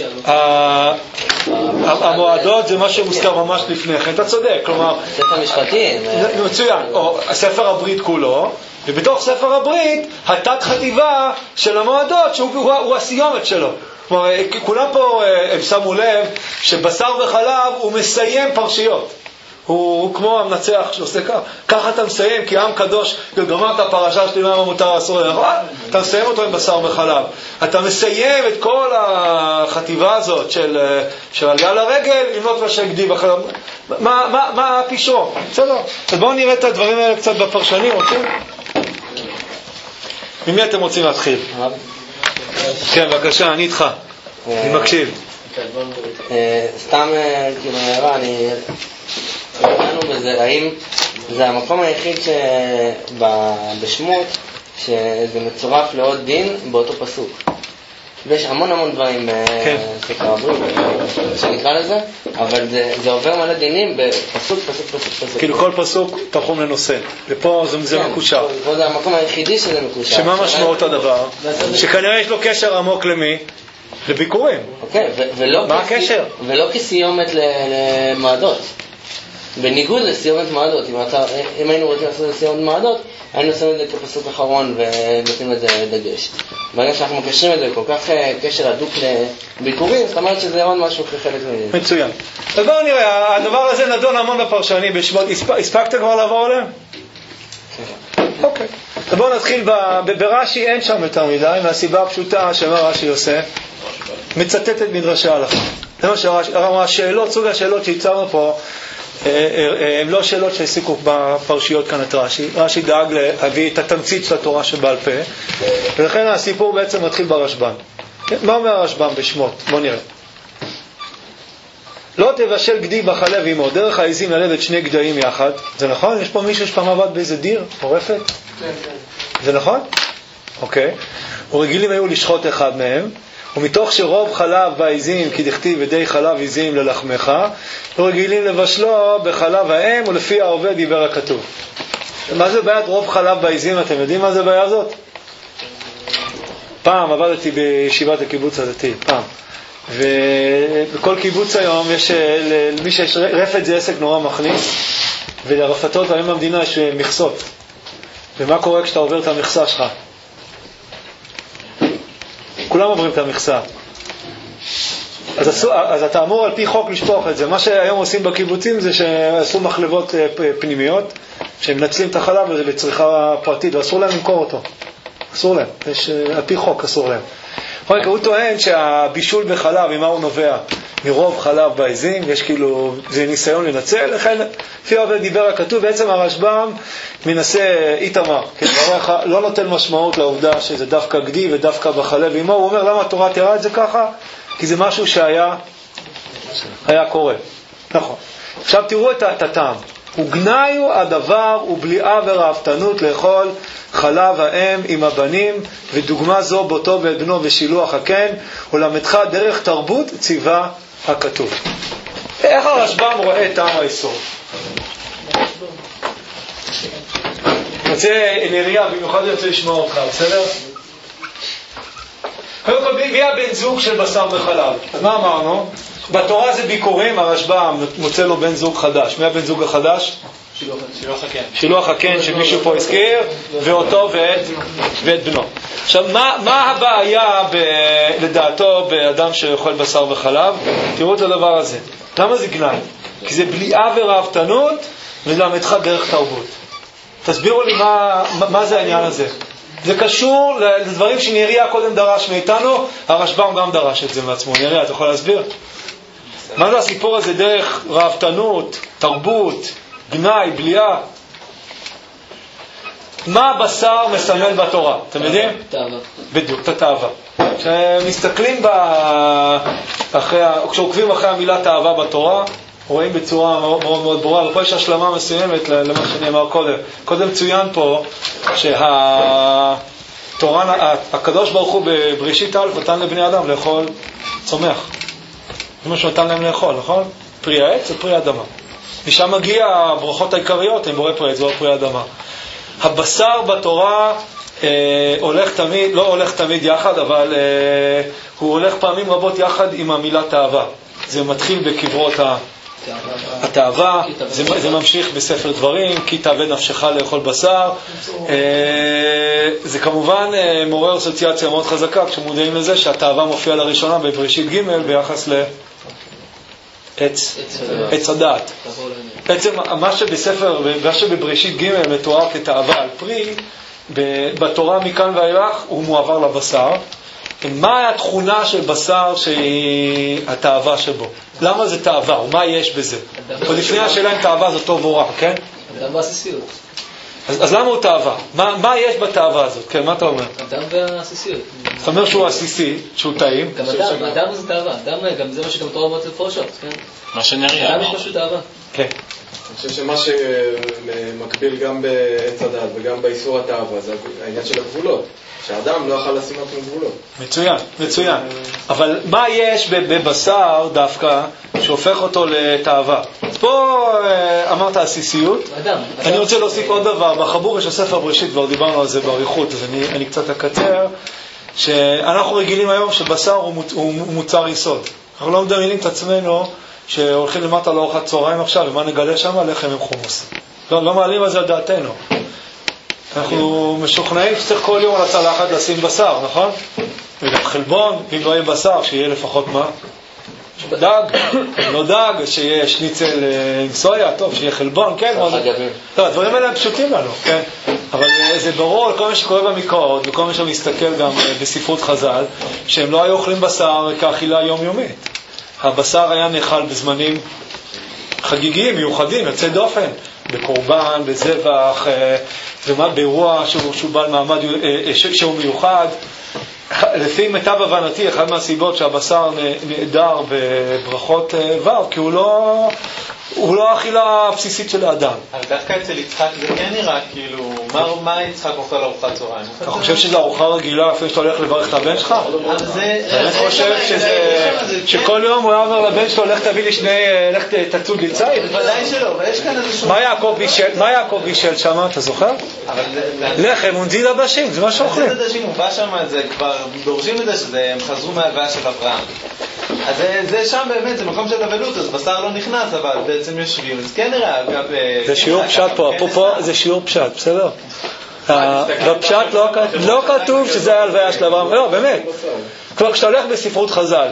המועדות זה מה שמוזכר ממש לפני כן. אתה צודק, כלומר... ספר משפטים. מצוין. או ספר הברית כולו, ובתוך ספר הברית, התת חטיבה של המועדות, שהוא הסיומת שלו. כלומר, כולם פה הם שמו לב שבשר וחלב הוא מסיים פרשיות. הוא כמו המנצח שעושה ככה אתה מסיים, כי עם קדוש, גמרת הפרשה שלי למה מותר אסור לאכול, אתה מסיים אותו עם בשר וחלב. אתה מסיים את כל החטיבה הזאת של עלייה לרגל, למנות מה שהגדי בחלב. מה הפישור? בסדר. אז בואו נראה את הדברים האלה קצת בפרשנים, רוצים? ממי אתם רוצים להתחיל? כן, בבקשה, אני איתך. אני מקשיב. סתם כאילו נראה, אני ראינו בזה, האם זה המקום היחיד בשמות שזה מצורף לעוד דין באותו פסוק. ויש המון דברים בספר הבריאות שנקרא לזה, אבל זה עובר מלא דינים בפסוק. כאילו כל פסוק תחום לנושא, ופה זה מקושר. פה זה המקום היחידי שזה מקושר. שמה משמעות הדבר? שכנראה יש לו קשר עמוק למי? לביקורים. אוקיי, מה הקשר? ולא כסיומת למועדות. בניגוד לסיומת מועדות, אם היינו רוצים לעשות סיומת מועדות, היינו עושים את זה כפסוק אחרון ונותנים את זה דגש. ברגע שאנחנו מקשרים את זה כל כך קשר הדוק לביקורים, זאת אומרת שזה עוד משהו כחלק מזה. מצוין. אז בואו נראה, הדבר הזה נדון המון בפרשנים בשמות. הספקת כבר לעבור עליהם? אוקיי. אז בואו נתחיל ברש"י, אין שם יותר מדי, מהסיבה הפשוטה שמה רש"י עושה, מצטט את מדרשי ההלכה. זה מה שהשאלות, סוג השאלות שהצענו פה, הם לא שאלות שהעסיקו בפרשיות כאן את רש"י. רש"י דאג להביא את התמצית של התורה שבעל פה, ולכן הסיפור בעצם מתחיל ברשב"ם. מה אומר הרשב"ם בשמות? בואו נראה. לא תבשל גדי בחלב עמו, דרך העזים ללדת שני גדיים יחד. זה נכון? יש פה מישהו שפעם עבד באיזה דיר, עורפת? זה נכון? אוקיי. ורגילים היו לשחוט אחד מהם, ומתוך שרוב חלב בעזים, כי דכתיב ידי חלב עזים ללחמך, ורגילים לבשלו בחלב האם, ולפי העובד דיבר הכתוב. מה זה בעיית רוב חלב בעזים? אתם יודעים מה זה בעיה הזאת? פעם עבדתי בישיבת הקיבוץ הדתי, פעם. ובכל קיבוץ היום יש, למי שיש רפת זה עסק נורא מכניס, ולרפתות היום במדינה יש מכסות. ומה קורה כשאתה עובר את המכסה שלך? כולם עוברים את המכסה. אז אתה אמור על פי חוק לשפוך את זה. מה שהיום עושים בקיבוצים זה שעשו מחלבות פנימיות, שהם מנצלים את החלב הזה לצריכה פרטית, ואסור להם למכור אותו. אסור להם. על פי חוק אסור להם. הוא טוען שהבישול בחלב, ממה הוא נובע? מרוב חלב בעזים, יש כאילו, זה ניסיון לנצל, לכן לפי העובד דיבר הכתוב, בעצם הרשב"ם מנסה איתמר, לא נותן משמעות לעובדה שזה דווקא גדי ודווקא בחלב עמו, הוא אומר למה התורה תראה את זה ככה? כי זה משהו שהיה קורה. נכון. עכשיו תראו את הטעם. וגניו הדבר ובליעה ורעבתנות לאכול חלב האם עם הבנים, ודוגמה זו באותו ואת בנו ושילוח הקן, ולמדך דרך תרבות ציווה הכתוב. איך הרשב"ם רואה את טעם האיסור? רוצה נריה, במיוחד אני רוצה לשמוע אותך, בסדר? קודם כל, מי הבן זוג של בשר וחלב? אז מה אמרנו? בתורה זה ביקורים, הרשב"ם מוצא לו בן זוג חדש. מי הבן זוג החדש? שילוח הקן שמישהו פה הזכיר, ואותו ואת בנו. עכשיו, מה הבעיה לדעתו באדם שאוכל בשר וחלב? תראו את הדבר הזה. למה זה גנאי? כי זה בליעה ורעבתנות, ולמדך דרך תרבות. תסבירו לי מה זה העניין הזה. זה קשור לדברים שנריה קודם דרש מאיתנו, הרשב"ם גם דרש את זה מעצמו. נריה, אתה יכול להסביר? מה זה הסיפור הזה דרך רעבתנות, תרבות, גנאי, בליעה? מה הבשר מסמל בתורה? אתם יודעים? תאווה. בדיוק, את התאווה. כשמסתכלים כשעוקבים אחרי המילה תאווה בתורה, רואים בצורה מאוד מאוד ברורה, ופה יש השלמה מסוימת למה שנאמר קודם. קודם צוין פה הקדוש ברוך הוא בבראשית א' נתן לבני אדם לאכול צומח. זה מה שנתן להם לאכול, נכון? פרי העץ ופרי האדמה. משם מגיע הברכות העיקריות, הם בורא פרי עץ ולא פרי האדמה. הבשר בתורה הולך תמיד, לא הולך תמיד יחד, אבל הוא הולך פעמים רבות יחד עם המילה תאווה. זה מתחיל בקברות התאווה, זה ממשיך בספר דברים, כי תאווה נפשך לאכול בשר. זה כמובן מעורר אסוציאציה מאוד חזקה כשמודעים לזה שהתאווה מופיעה לראשונה בבראשית ג' ביחס עץ הדעת. בעצם מה שבבראשית ג' מתואר כתאווה על פרי, בתורה מכאן ואילך הוא מועבר לבשר. מה התכונה של בשר שהיא התאווה שבו? למה זה תאווה? ומה יש בזה? ולפני השאלה אם תאווה זה טוב או רע, כן? אדם והסיסיות. אז למה הוא תאווה? מה יש בתאווה הזאת? כן, מה אתה אומר? אדם והסיסיות. אתה אומר שהוא עסיסי, שהוא טעים. גם אדם זה תאווה. אדם גם זה מה שגם תורה אומרת לפרשות, כן? מה שנראה. אדם יש משהו תאווה. כן. אני חושב שמה שמקביל גם בעץ הדעת וגם באיסור התאווה זה העניין של הגבולות. שהאדם לא יוכל לשים לעצמו גבולות. מצוין. אבל מה יש בבשר דווקא שהופך אותו לתאווה? אז פה אמרת עסיסיות. אני רוצה להוסיף עוד דבר. בחבור יש הספר בראשית, כבר דיברנו על זה בעריכות, אז אני קצת אקצר, שאנחנו רגילים היום שבשר הוא מוצר יסוד. אנחנו לא מדמיינים את עצמנו שהולכים למטה לארוחת צהריים עכשיו, ומה נגלה שם? לחם עם חומוס. לא מעלים על זה על דעתנו. אנחנו משוכנעים שצריך כל יום על הצלחת לשים בשר, נכון? וגם חלבון, אם לא יהיה בשר, שיהיה לפחות מה? דג, לא דג, שיהיה שניצל עם סויה, טוב, שיהיה חלבון, כן? טוב, הדברים האלה הם פשוטים לנו, כן? אבל זה ברור לכל מי שקורא במקראות, וכל מי שמסתכל גם בספרות חז"ל, שהם לא היו אוכלים בשר כאכילה יומיומית. הבשר היה נאכל בזמנים חגיגיים, מיוחדים, יוצא דופן, בקורבן, בזבח, ומה באירוע שהוא בעל מעמד שהוא מיוחד. לפי מיטב הבנתי, אחד מהסיבות שהבשר נעדר בברכות ו' כי הוא לא האכילה הבסיסית של האדם. אבל דווקא אצל יצחק זה כן נראה כאילו, מה יצחק אוכל ארוחת צהריים? אתה חושב שזה ארוחה רגילה לפני שאתה הולך לברך את הבן שלך? אני חושב שכל יום הוא היה אומר לבן שלו, לך תביא לי לך תצוד לי ציד. בוודאי שלא, ויש כאן איזשהו... מה יעקב בישל שם, אתה זוכר? לחם ונזיד עדשים, זה מה שאוכלים. נזיד עדשים הוא בא שם, זה כבר דורשים את זה, שהם חזרו מהלוויה של אברהם. אז זה שם באמת, זה מקום של אבלות, אז בשר לא נכנס, אבל בעצם יושבים, אז כן נראה, אגב... זה שיעור פשט פה, פה זה שיעור פשט, בסדר? בפשט לא כתוב שזה היה הלוויה של אברהם, לא, באמת. כבר כשאתה הולך בספרות חז"ל,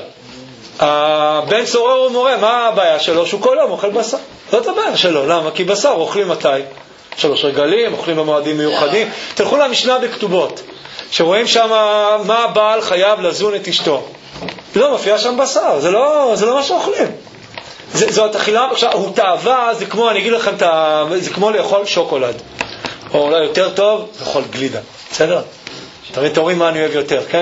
הבן סורר הוא מורה, מה הבעיה שלו? שהוא כל יום אוכל בשר. זאת הבעיה שלו, למה? כי בשר אוכלים מתי? 3 רגלים, אוכלים במועדים מיוחדים. תלכו למשנה בכתובות, שרואים שם מה הבעל חייב לזון את אשתו. לא מופיע שם בשר, זה לא מה שאוכלים. זאת אכילה, הוא תאווה, זה כמו, אני אגיד לכם, זה כמו לאכול שוקולד. או אולי יותר טוב, לאכול גלידה. בסדר? תראו מה אני אוהב יותר, כן?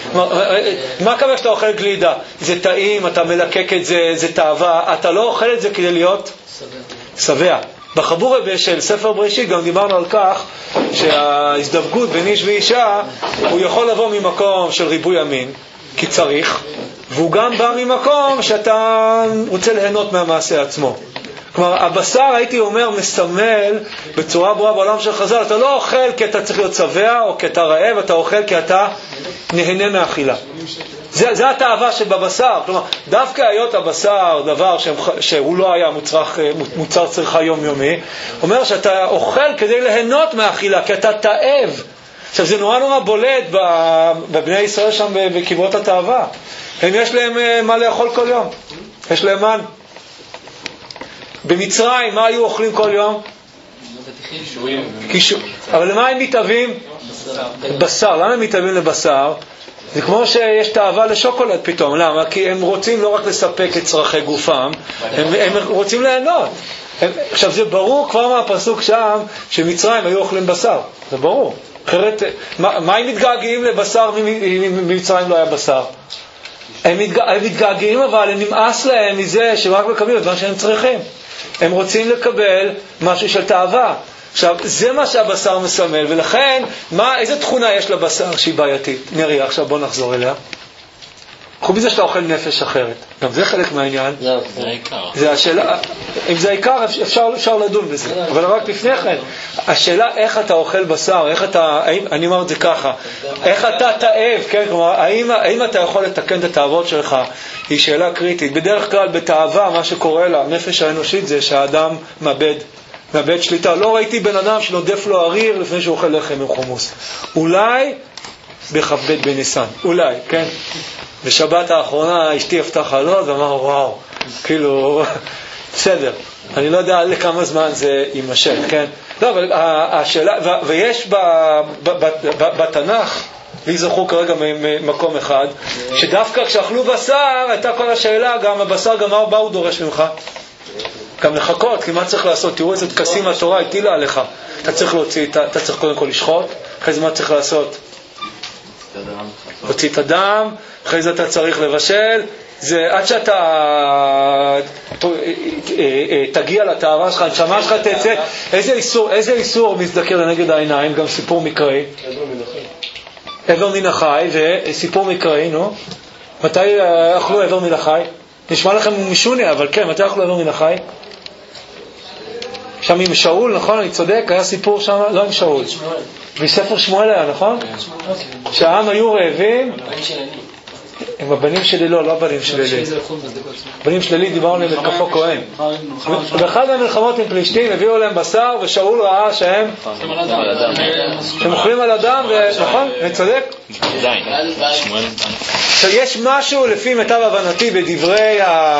מה קורה כשאתה אוכל גלידה? זה טעים, אתה מלקק את זה, זה תאווה, אתה לא אוכל את זה כדי להיות שבע. בחבור של ספר בראשית גם דיברנו על כך שההזדווגות בין איש ואישה הוא יכול לבוא ממקום של ריבוי המין כי צריך, והוא גם בא ממקום שאתה רוצה ליהנות מהמעשה עצמו. כלומר, הבשר, הייתי אומר, מסמל בצורה ברורה בעולם של חז"ל, אתה לא אוכל כי אתה צריך להיות שבע או כי אתה רעב, אתה אוכל כי אתה נהנה מאכילה. זה התאווה שבבשר. כלומר, דווקא היות הבשר דבר שהוא לא היה מוצר צריכה יומיומי, אומר שאתה אוכל כדי ליהנות מאכילה, כי אתה תאב. עכשיו, זה נורא בולט בבני ישראל שם בקברות התאווה. יש להם מה לאכול כל יום. יש להם מן. במצרים, מה היו אוכלים כל יום? אבל למה הם מתאבים? בשר. למה הם מתאבים לבשר? זה כמו שיש תאווה לשוקולד פתאום. למה? כי הם רוצים לא רק לספק את צרכי גופם, הם רוצים ליהנות. עכשיו זה ברור כבר מהפסוק שם שמצרים היו אוכלים בשר. זה ברור. אחרת, מה הם מתגעגעים לבשר ממצרים לא היה בשר? הם מתגעגעים אבל הם נמאס להם מזה שרק מקבלים את מה שהם צריכים. הם רוצים לקבל משהו של תאווה. עכשיו, זה מה שהבשר מסמל, ולכן, איזה תכונה יש לבשר שהיא בעייתית? נראה, עכשיו בוא נחזור אליה. קחו בזה שאתה אוכל נפש אחרת. גם זה חלק מהעניין. זה העיקר. זה השאלה, אם זה העיקר, אפשר לדון בזה. אבל רק לפני כן, השאלה איך אתה אוכל בשר, אני אומר את זה ככה, איך אתה תאב, כן? כלומר, האם אתה יכול לתקן את התאוות שלך, היא שאלה קריטית. בדרך כלל, בתאווה, מה שקורה לה, נפש האנושית זה שהאדם מאבד שליטה. לא ראיתי בן אדם שנודף לו אריר לפני שהוא אוכל לחם עם חומוס. אולי בכ"ב בניסן, אולי, כן? בשבת האחרונה אשתי הפתח חלות ואמר, וואו, כאילו, בסדר. אני לא יודע לכמה זמן זה יימשך, כן? לא, אבל השאלה, ויש בתנ"ך, לי זכור כרגע ממקום אחד, שדווקא כשאכלו בשר, הייתה כל השאלה, גם הבשר, גם מה הוא דורש ממך? גם לחכות, כי מה צריך לעשות? תראו איזה תקסים התורה הטילה עליך. אתה צריך להוציא, אתה צריך קודם כל לשחוט, אחרי זה מה צריך לעשות? להוציא את הדם, אחרי זה אתה צריך לבשל, זה עד שאתה תגיע לטהרה שלך, הנשמה שלך תצא, איזה איסור מזדקר לנגד העיניים, גם סיפור מקראי. עבר מן החי, וסיפור מקראי, נו. מתי אכלו עבר מן החי? נשמע לכם משוני, אבל כן, מתי אכלו עבר מן החי? שם עם שאול, נכון? אני צודק, היה סיפור שם, לא עם שאול. בספר שמואל היה, נכון? שהעם היו רעבים. הם הבנים שלי, לא הבנים שלי. הבנים שלי דיברנו להם את כפו כהן. באחד המלחמות עם פלישתים הביאו להם בשר, ושאול ראה שהם אוכלים על אדם, נכון? אני צודק? יש משהו לפי מיטב הבנתי בדברי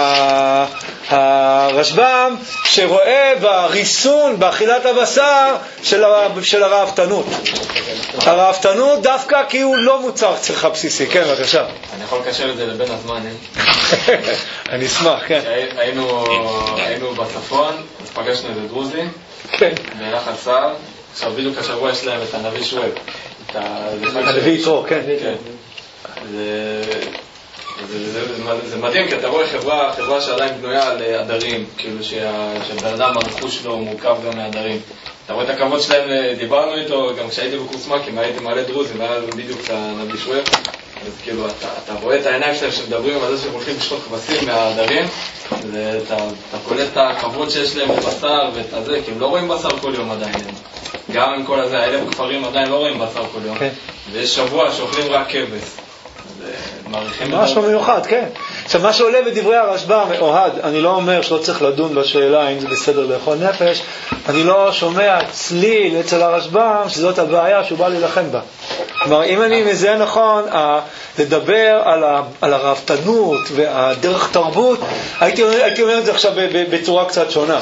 הרשב"ם שרואה בריסון, באכילת הבשר של הרעבתנות. הרעבתנות דווקא כי הוא לא מוצר צריכה בסיסי. כן, בבקשה. אני יכול לקשר את זה לבין הזמן, אני אשמח, כן. היינו בצפון, אז פגשנו איזה דרוזי, כן. בנחל סער, עכשיו בדיוק השבוע יש להם את הנביא שואב. הנביא יתרו, כן. זה מדהים, כי אתה רואה חברה שעדיין בנויה על עדרים, כאילו שבן אדם הרכוש שלו מורכב גם מעדרים. אתה רואה את הכבוד שלהם, דיברנו איתו, גם כשהייתי בקורס מקים, הייתי מעלה דרוזים, והיה לנו בדיוק את הנביא שואב. אז כאילו, אתה רואה את העיניים שלהם שמדברים על זה שהם הולכים לשחוט כבשים מהעדרים, ואתה קולט את הכבוד שיש להם בבשר ואת הזה, כי הם לא רואים בשר כל יום עדיין. גם עם כל הזה, האלה בכפרים עדיין לא רואים בשר כל יום. ויש שבוע שאוכלים רק כבש. משהו מיוחד, כן. עכשיו, מה שעולה בדברי הרשב"ם, אוהד, אני לא אומר שלא צריך לדון בשאלה אם זה בסדר לאכול נפש, אני לא שומע צליל אצל הרשב"ם שזאת הבעיה שהוא בא להילחם בה. כלומר, אם אני מזהה נכון, לדבר על הרעבתנות והדרך תרבות, הייתי אומר את זה עכשיו בצורה קצת שונה.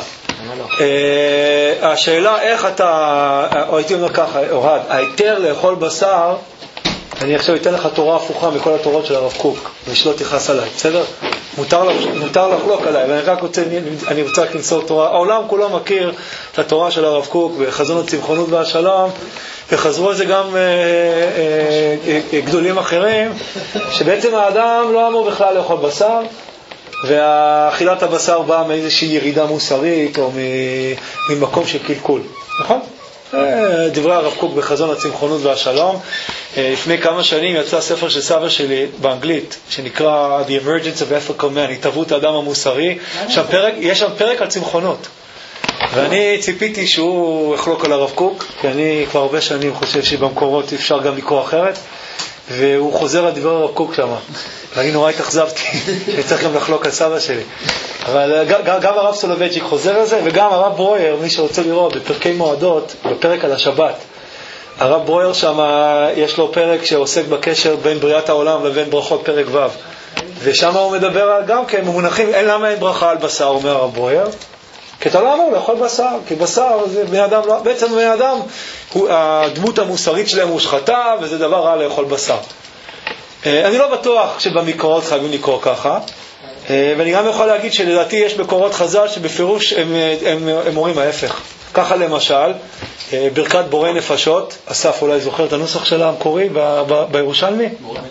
השאלה איך אתה, או הייתי אומר ככה, אוהד, ההיתר לאכול בשר, אני עכשיו אתן לך תורה הפוכה מכל התורות של הרב קוק, ושלא תכעס עליי, בסדר? מותר לחלוק עליי, ואני רק רוצה למסור תורה. העולם כולו מכיר את התורה של הרב קוק בחזון הצמחונות והשלום, וחזרו את זה גם גדולים אחרים, שבעצם האדם לא אמור בכלל לאכול בשר, והאכילת הבשר באה מאיזושהי ירידה מוסרית או ממקום של קלקול, נכון? דברי הרב קוק בחזון הצמחונות והשלום. לפני כמה שנים יצא ספר של סבא שלי באנגלית שנקרא The Emergence of Ethical Man, התהוות האדם המוסרי. יש שם פרק על צמחונות, ואני ציפיתי שהוא יחלוק על הרב קוק, כי אני כבר הרבה שנים חושב שבמקורות אפשר גם לקרוא אחרת, והוא חוזר על דברי הרב קוק שם, ואני נורא התאכזבתי שצריך גם לחלוק על סבא שלי. אבל גם הרב סולובייצ'יק חוזר על זה, וגם הרב ברויר, מי שרוצה לראות בפרקי מועדות, בפרק על השבת, הרב ברויר שם יש לו פרק שעוסק בקשר בין בריאת העולם לבין ברכות פרק ו', ושם הוא מדבר גם כן מונחים, למה אין ברכה על בשר, אומר הרב ברויר, כי אתה לא אמור לאכול בשר, כי בשר זה בני אדם, בעצם בני אדם הדמות המוסרית שלהם הושחתה, וזה דבר רע לאכול בשר. אני לא בטוח שבמקורות חייבים לקרוא ככה, ואני גם יכול להגיד שלדעתי יש בקורות חז"ל שבפירוש הם אומרים ההפך. ככה למשל, ברכת בורא נפשות, אסף אולי זוכר את הנוסח שלה המקורי בירושלמי?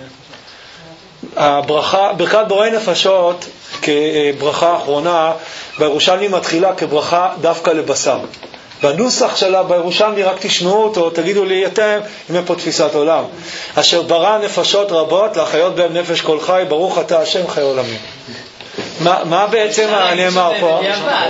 ברכת בורא נפשות כברכה האחרונה בירושלמי מתחילה כברכה דווקא לבשר. בנוסח שלה בירושלמי, רק תשמעו אותו, תגידו לי אתם אם אין פה תפיסת עולם. אשר ברא נפשות רבות להחיות בהם נפש כל חי, ברוך אתה השם חי עולמים. מה בעצם נאמר פה?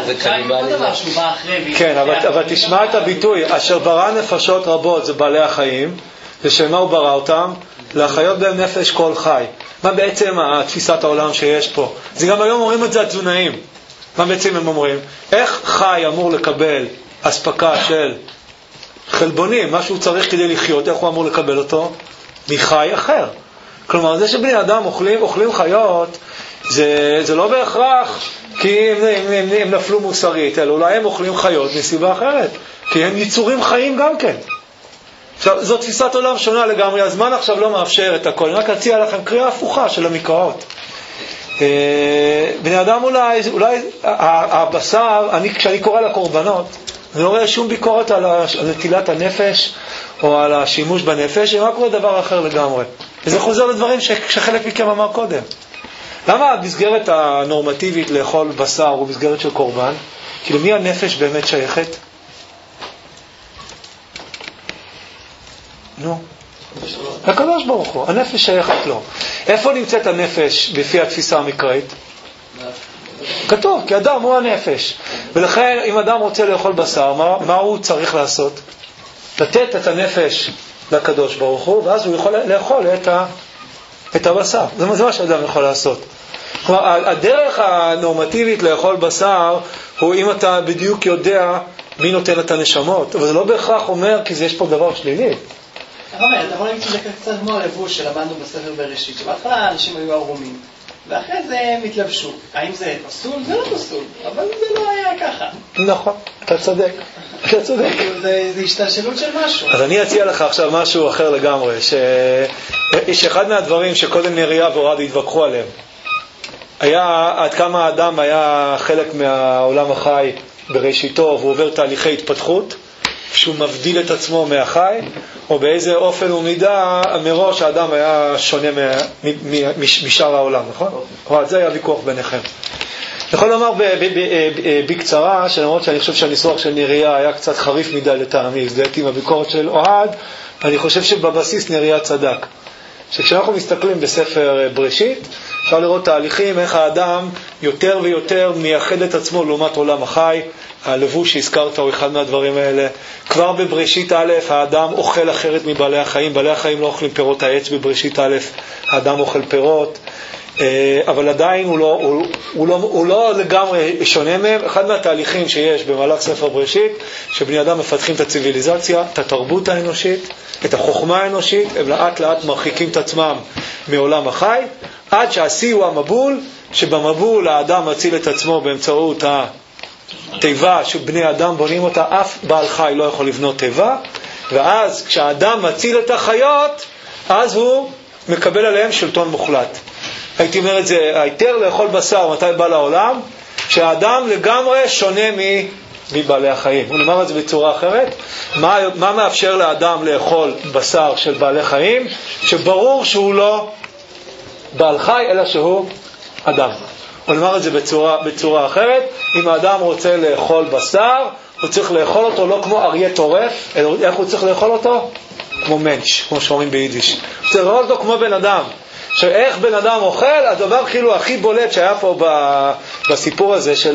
כן, אבל תשמע את הביטוי, אשר ברא נפשות רבות זה בעלי החיים, ושמה הוא ברא אותם? להחיות בהם נפש כל חי. מה בעצם תפיסת העולם שיש פה? זה גם היום אומרים את זה התזונאים. מה בעצם הם אומרים? איך חי אמור לקבל אספקה של חלבונים, מה שהוא צריך כדי לחיות, איך הוא אמור לקבל אותו? מחי אחר. כלומר, זה שבני אדם אוכלים חיות, זה לא בהכרח כי הם נפלו מוסרית, אלא אולי הם אוכלים חיות מסיבה אחרת, כי הם יצורים חיים גם כן. עכשיו, זו תפיסת עולם שונה לגמרי, הזמן עכשיו לא מאפשר את הכל, אני רק אציע לכם קריאה הפוכה של המקראות. בני אדם אולי הבשר, כשאני קורא לקורבנות, אני לא רואה שום ביקורת על נטילת הנפש או על השימוש בנפש, אני רק רואה דבר אחר לגמרי. וזה חוזר לדברים שחלק מכם אמר קודם. למה המסגרת הנורמטיבית לאכול בשר הוא מסגרת של קורבן? כי למי הנפש באמת שייכת? נו, לקדוש ברוך הוא, הנפש שייכת לו. איפה נמצאת הנפש בפי התפיסה המקראית? כתוב, כי אדם הוא הנפש. ולכן אם אדם רוצה לאכול בשר, מה הוא צריך לעשות? לתת את הנפש לקדוש ברוך הוא, ואז הוא יכול לאכול את הבשר. זה מה שאדם יכול לעשות. כלומר, הדרך הנורמטיבית לאכול בשר הוא אם אתה בדיוק יודע מי נותן את הנשמות, אבל זה לא בהכרח אומר כי יש פה דבר שלילי. אתה יכול להגיד שזה קצת כמו הלבוש שלמדנו בספר בראשית, שבהתחלה האנשים היו ערומים, ואחרי זה הם התלבשו. האם זה פסול? זה לא פסול, אבל זה לא היה ככה. נכון, אתה צודק. אתה צודק. זה השתלשלות של משהו. אז אני אציע לך עכשיו משהו אחר לגמרי, שאחד מהדברים שקודם נריה ואורד התווכחו עליהם, היה עד כמה האדם היה חלק מהעולם החי בראשיתו, והוא עובר תהליכי התפתחות, שהוא מבדיל את עצמו מהחי, או באיזה אופן ומידה מראש האדם היה שונה משאר העולם, נכון? אבל זה היה ויכוח ביניכם. אני יכול לומר בקצרה, שלמרות שאני חושב שהניסוח של נריה היה קצת חריף מדי לטעמי, הזדהיתי עם הביקורת של אוהד, אני חושב שבבסיס נריה צדק. שכשאנחנו מסתכלים בספר בראשית, אפשר לראות תהליכים איך האדם יותר ויותר מייחד את עצמו לעומת עולם החי. הלבוש שהזכרת הוא אחד מהדברים האלה. כבר בבראשית א' האדם אוכל אחרת מבעלי החיים. בעלי החיים לא אוכלים פירות העץ בבראשית א', האדם אוכל פירות, אבל עדיין הוא לא לגמרי שונה מהם. אחד מהתהליכים שיש במהלך ספר בראשית, שבני אדם מפתחים את הציביליזציה, את התרבות האנושית, את החוכמה האנושית, הם לאט לאט מרחיקים את עצמם מעולם החי, עד שהשיא הוא המבול, שבמבול האדם מציל את עצמו באמצעות התיבה שבני אדם בונים אותה, אף בעל חי לא יכול לבנות תיבה, ואז כשהאדם מציל את החיות, אז הוא מקבל עליהם שלטון מוחלט. הייתי אומר את זה, היתר לאכול בשר מתי בא לעולם? שהאדם לגמרי שונה מבעלי החיים. הוא נאמר את זה בצורה אחרת. מה מאפשר לאדם לאכול בשר של בעלי חיים? שברור שהוא לא בעל חי, אלא שהוא אדם. הוא נאמר את זה בצורה אחרת. אם האדם רוצה לאכול בשר, הוא צריך לאכול אותו לא כמו אריה טורף, אלא איך הוא צריך לאכול אותו? כמו מנש, כמו שאומרים ביידיש. הוא צריך לאכול אותו כמו בן אדם. שאיך בן אדם אוכל, הדבר כאילו הכי בולט שהיה פה בסיפור הזה של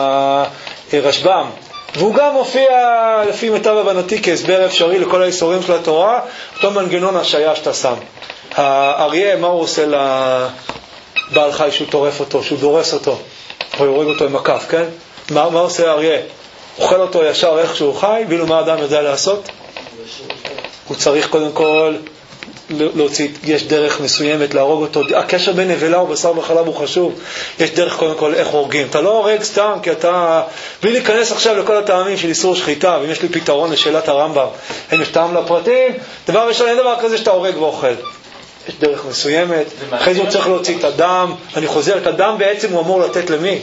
הרשב"ם, והוא גם מופיע לפי מיטב הבנתי כהסבר אפשרי לכל האיסורים של התורה, אותו מנגנון השעיה שאתה שם. האריה, מה הוא עושה לבעל חי שהוא טורף אותו, שהוא דורס אותו, או יורג אותו עם הכף, כן? מה עושה האריה? אוכל אותו ישר איך שהוא חי, ואילו מה האדם יודע לעשות? הוא צריך קודם כל להוציא, יש דרך מסוימת להרוג אותו. הקשר בין נבלה ובשר וחלב הוא חשוב. יש דרך קודם כל איך הורגים. אתה לא הורג סתם, כי אתה בלי להיכנס עכשיו לכל הטעמים של איסור שחיטה, ואם יש לי פתרון לשאלת הרמב"ם, אם יש טעם לפרטים, דבר ראשון, אין דבר כזה שאתה הורג ואוכל. יש דרך מסוימת. אחרי זה הוא צריך להוציא את הדם. אני חוזר, את הדם בעצם הוא אמור לתת למי?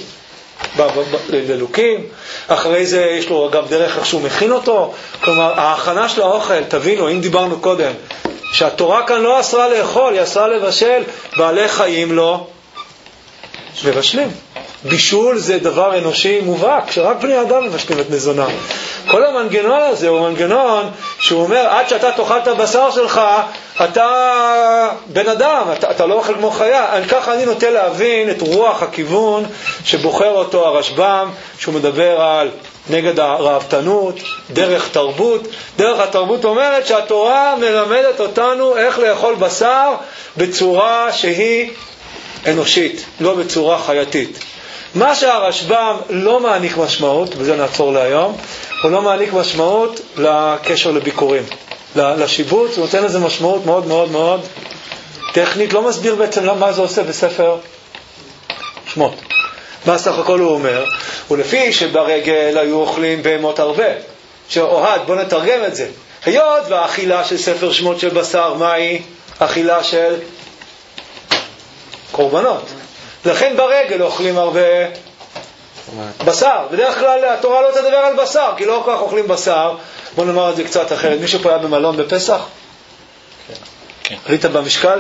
ללוקים. אחרי זה יש לו גם דרך איך שהוא מכין אותו. כלומר, ההכנה של האוכל, תבינו, אם דיברנו קודם, שהתורה כאן לא אסרה לאכול, היא אסרה לבשל. בעלי חיים לא מבשלים. בישול זה דבר אנושי מובהק, שרק בני אדם מבשלים את מזונם. כל המנגנון הזה הוא מנגנון שהוא אומר, עד שאתה תאכל את הבשר שלך, אתה בן אדם, אתה לא אוכל כמו חיה. ככה אני נוטה להבין את רוח הכיוון שבוחר אותו הרשב"ם, שהוא מדבר על נגד הרעבתנות, דרך תרבות. דרך התרבות אומרת שהתורה מלמדת אותנו איך לאכול בשר בצורה שהיא אנושית, לא בצורה חייתית. מה שהרשב"ם לא מעניק משמעות, וזה נעצור להיום, הוא לא מעניק משמעות לקשר לביקורים, לשיבוץ. הוא נותן לזה משמעות מאוד מאוד מאוד טכנית, לא מסביר בעצם מה זה עושה בספר שמות. מה סך הכל הוא אומר? ולפי שברגל היו אוכלים בהמות הרבה. שאוהד, בוא נתרגם את זה. היות והאכילה של ספר שמות של בשר, מה היא? אכילה של קורבנות. לכן ברגל אוכלים הרבה בשר. בדרך כלל התורה לא תדבר על בשר, כי לא כל כך אוכלים בשר. בוא נאמר את זה קצת אחרת. מישהו פה היה במלון בפסח? כן. היית במשקל?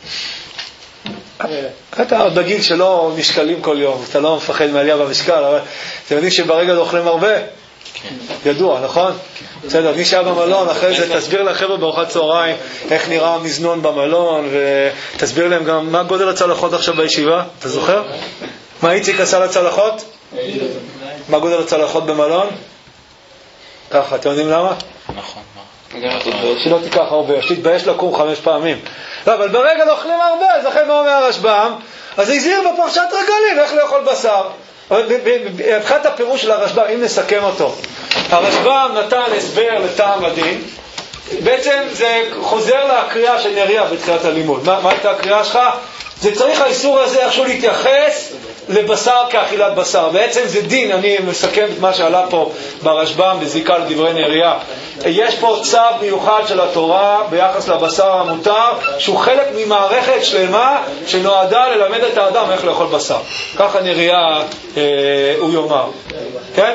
אתה עוד בגיל שלא משקלים כל יום, אתה לא מפחד מעלייה במשקל, אבל אתם יודעים שברגע אוכלים הרבה? ידוע, נכון? בסדר, מי שהיה במלון, אחרי זה תסביר לחבר'ה בארוחת צהריים איך נראה המזנון במלון, ותסביר להם גם מה גודל הצלחות עכשיו בישיבה, אתה זוכר? מה איציק עשה לצלחות? מה גודל הצלחות במלון? ככה, אתם יודעים למה? נכון. שלא תיקח הרבה, שתתבייש לקום 5 פעמים. לא, אבל ברגע לא אוכלים הרבה, אז לכן מה אומר הרשב"ם? אז הזהיר בפרשת רגלים איך לאכול בשר. מבחינת הפירוש של הרשב"ם, אם נסכם אותו, הרשב"ם נתן הסבר לטעם הדין. בעצם זה חוזר לקריאה של נריה בתחילת הלימוד. מה הייתה הקריאה שלך? זה צריך האיסור הזה איכשהו להתייחס לבשר כאכילת בשר. בעצם זה דין, אני מסכם את מה שעלה פה ברשב"ם בזיקה לדברי נריה. יש פה צו מיוחד של התורה ביחס לבשר המותר, שהוא חלק ממערכת שלמה שנועדה ללמד את האדם איך לאכול בשר. ככה נריה הוא יאמר. כן?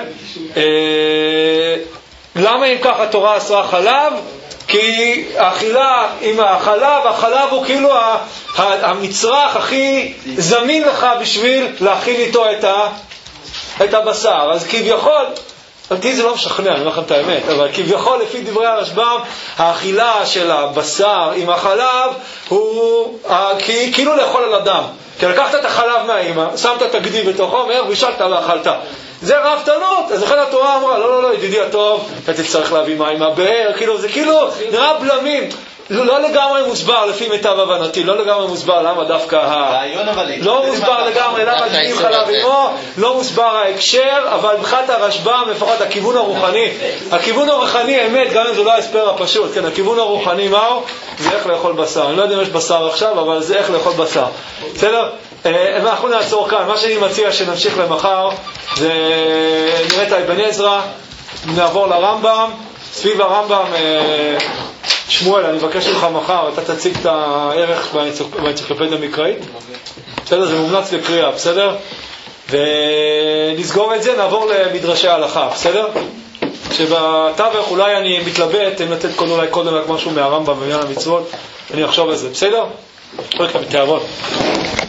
למה אם ככה התורה אסרה חלב? כי האכילה עם החלב הוא כאילו המצרך הכי זמין לך בשביל להכין איתו את הבשר. אז כביכול, אותי זה לא משכנע, אני אומר לכם את האמת, אבל כביכול לפי דברי הרשב"ם, האכילה של הבשר עם החלב הוא כאילו לאכול על אדם. כי לקחת את החלב מהאמא, שמת את הגדי בתוכו, מהר בישלת ואכלת. זה רבתנות. אז לכן התורה אמרה, לא, ידידי הטוב, אתה תצטרך להביא מים מהבאר, זה כאילו נראה בלמים. לא לגמרי מוסבר לפי מיטב הבנתי, לא לגמרי מוסבר למה דווקא לא מוסבר לגמרי למה דין חלב אמו, לא מוסבר ההקשר, אבל מבחינת הרשב"ם לפחות הכיוון הרוחני אמת, גם אם זה לא ההסבר הפשוט, כן, הכיוון הרוחני מהו? זה איך לאכול בשר. אני לא יודע אם יש בשר עכשיו, אבל זה איך לאכול בשר. בסדר? אנחנו נעצור כאן. מה שאני מציע שנמשיך למחר זה נראה את אבן עזרא, נעבור לרמב"ם, סביב הרמב"ם שמואל, אני מבקש ממך מחר, אתה תציג את הערך באנציקלופדיה המקראית. בסדר, זה מומלץ לקריאה, בסדר? ונסגור את זה, נעבור למדרשי ההלכה, בסדר? שבתווך אולי אני מתלבט, אם לתת אולי קודם רק משהו מהרמב"ם בעניין המצוות, אני אחשוב על זה, בסדר? עוד כמה תאבות.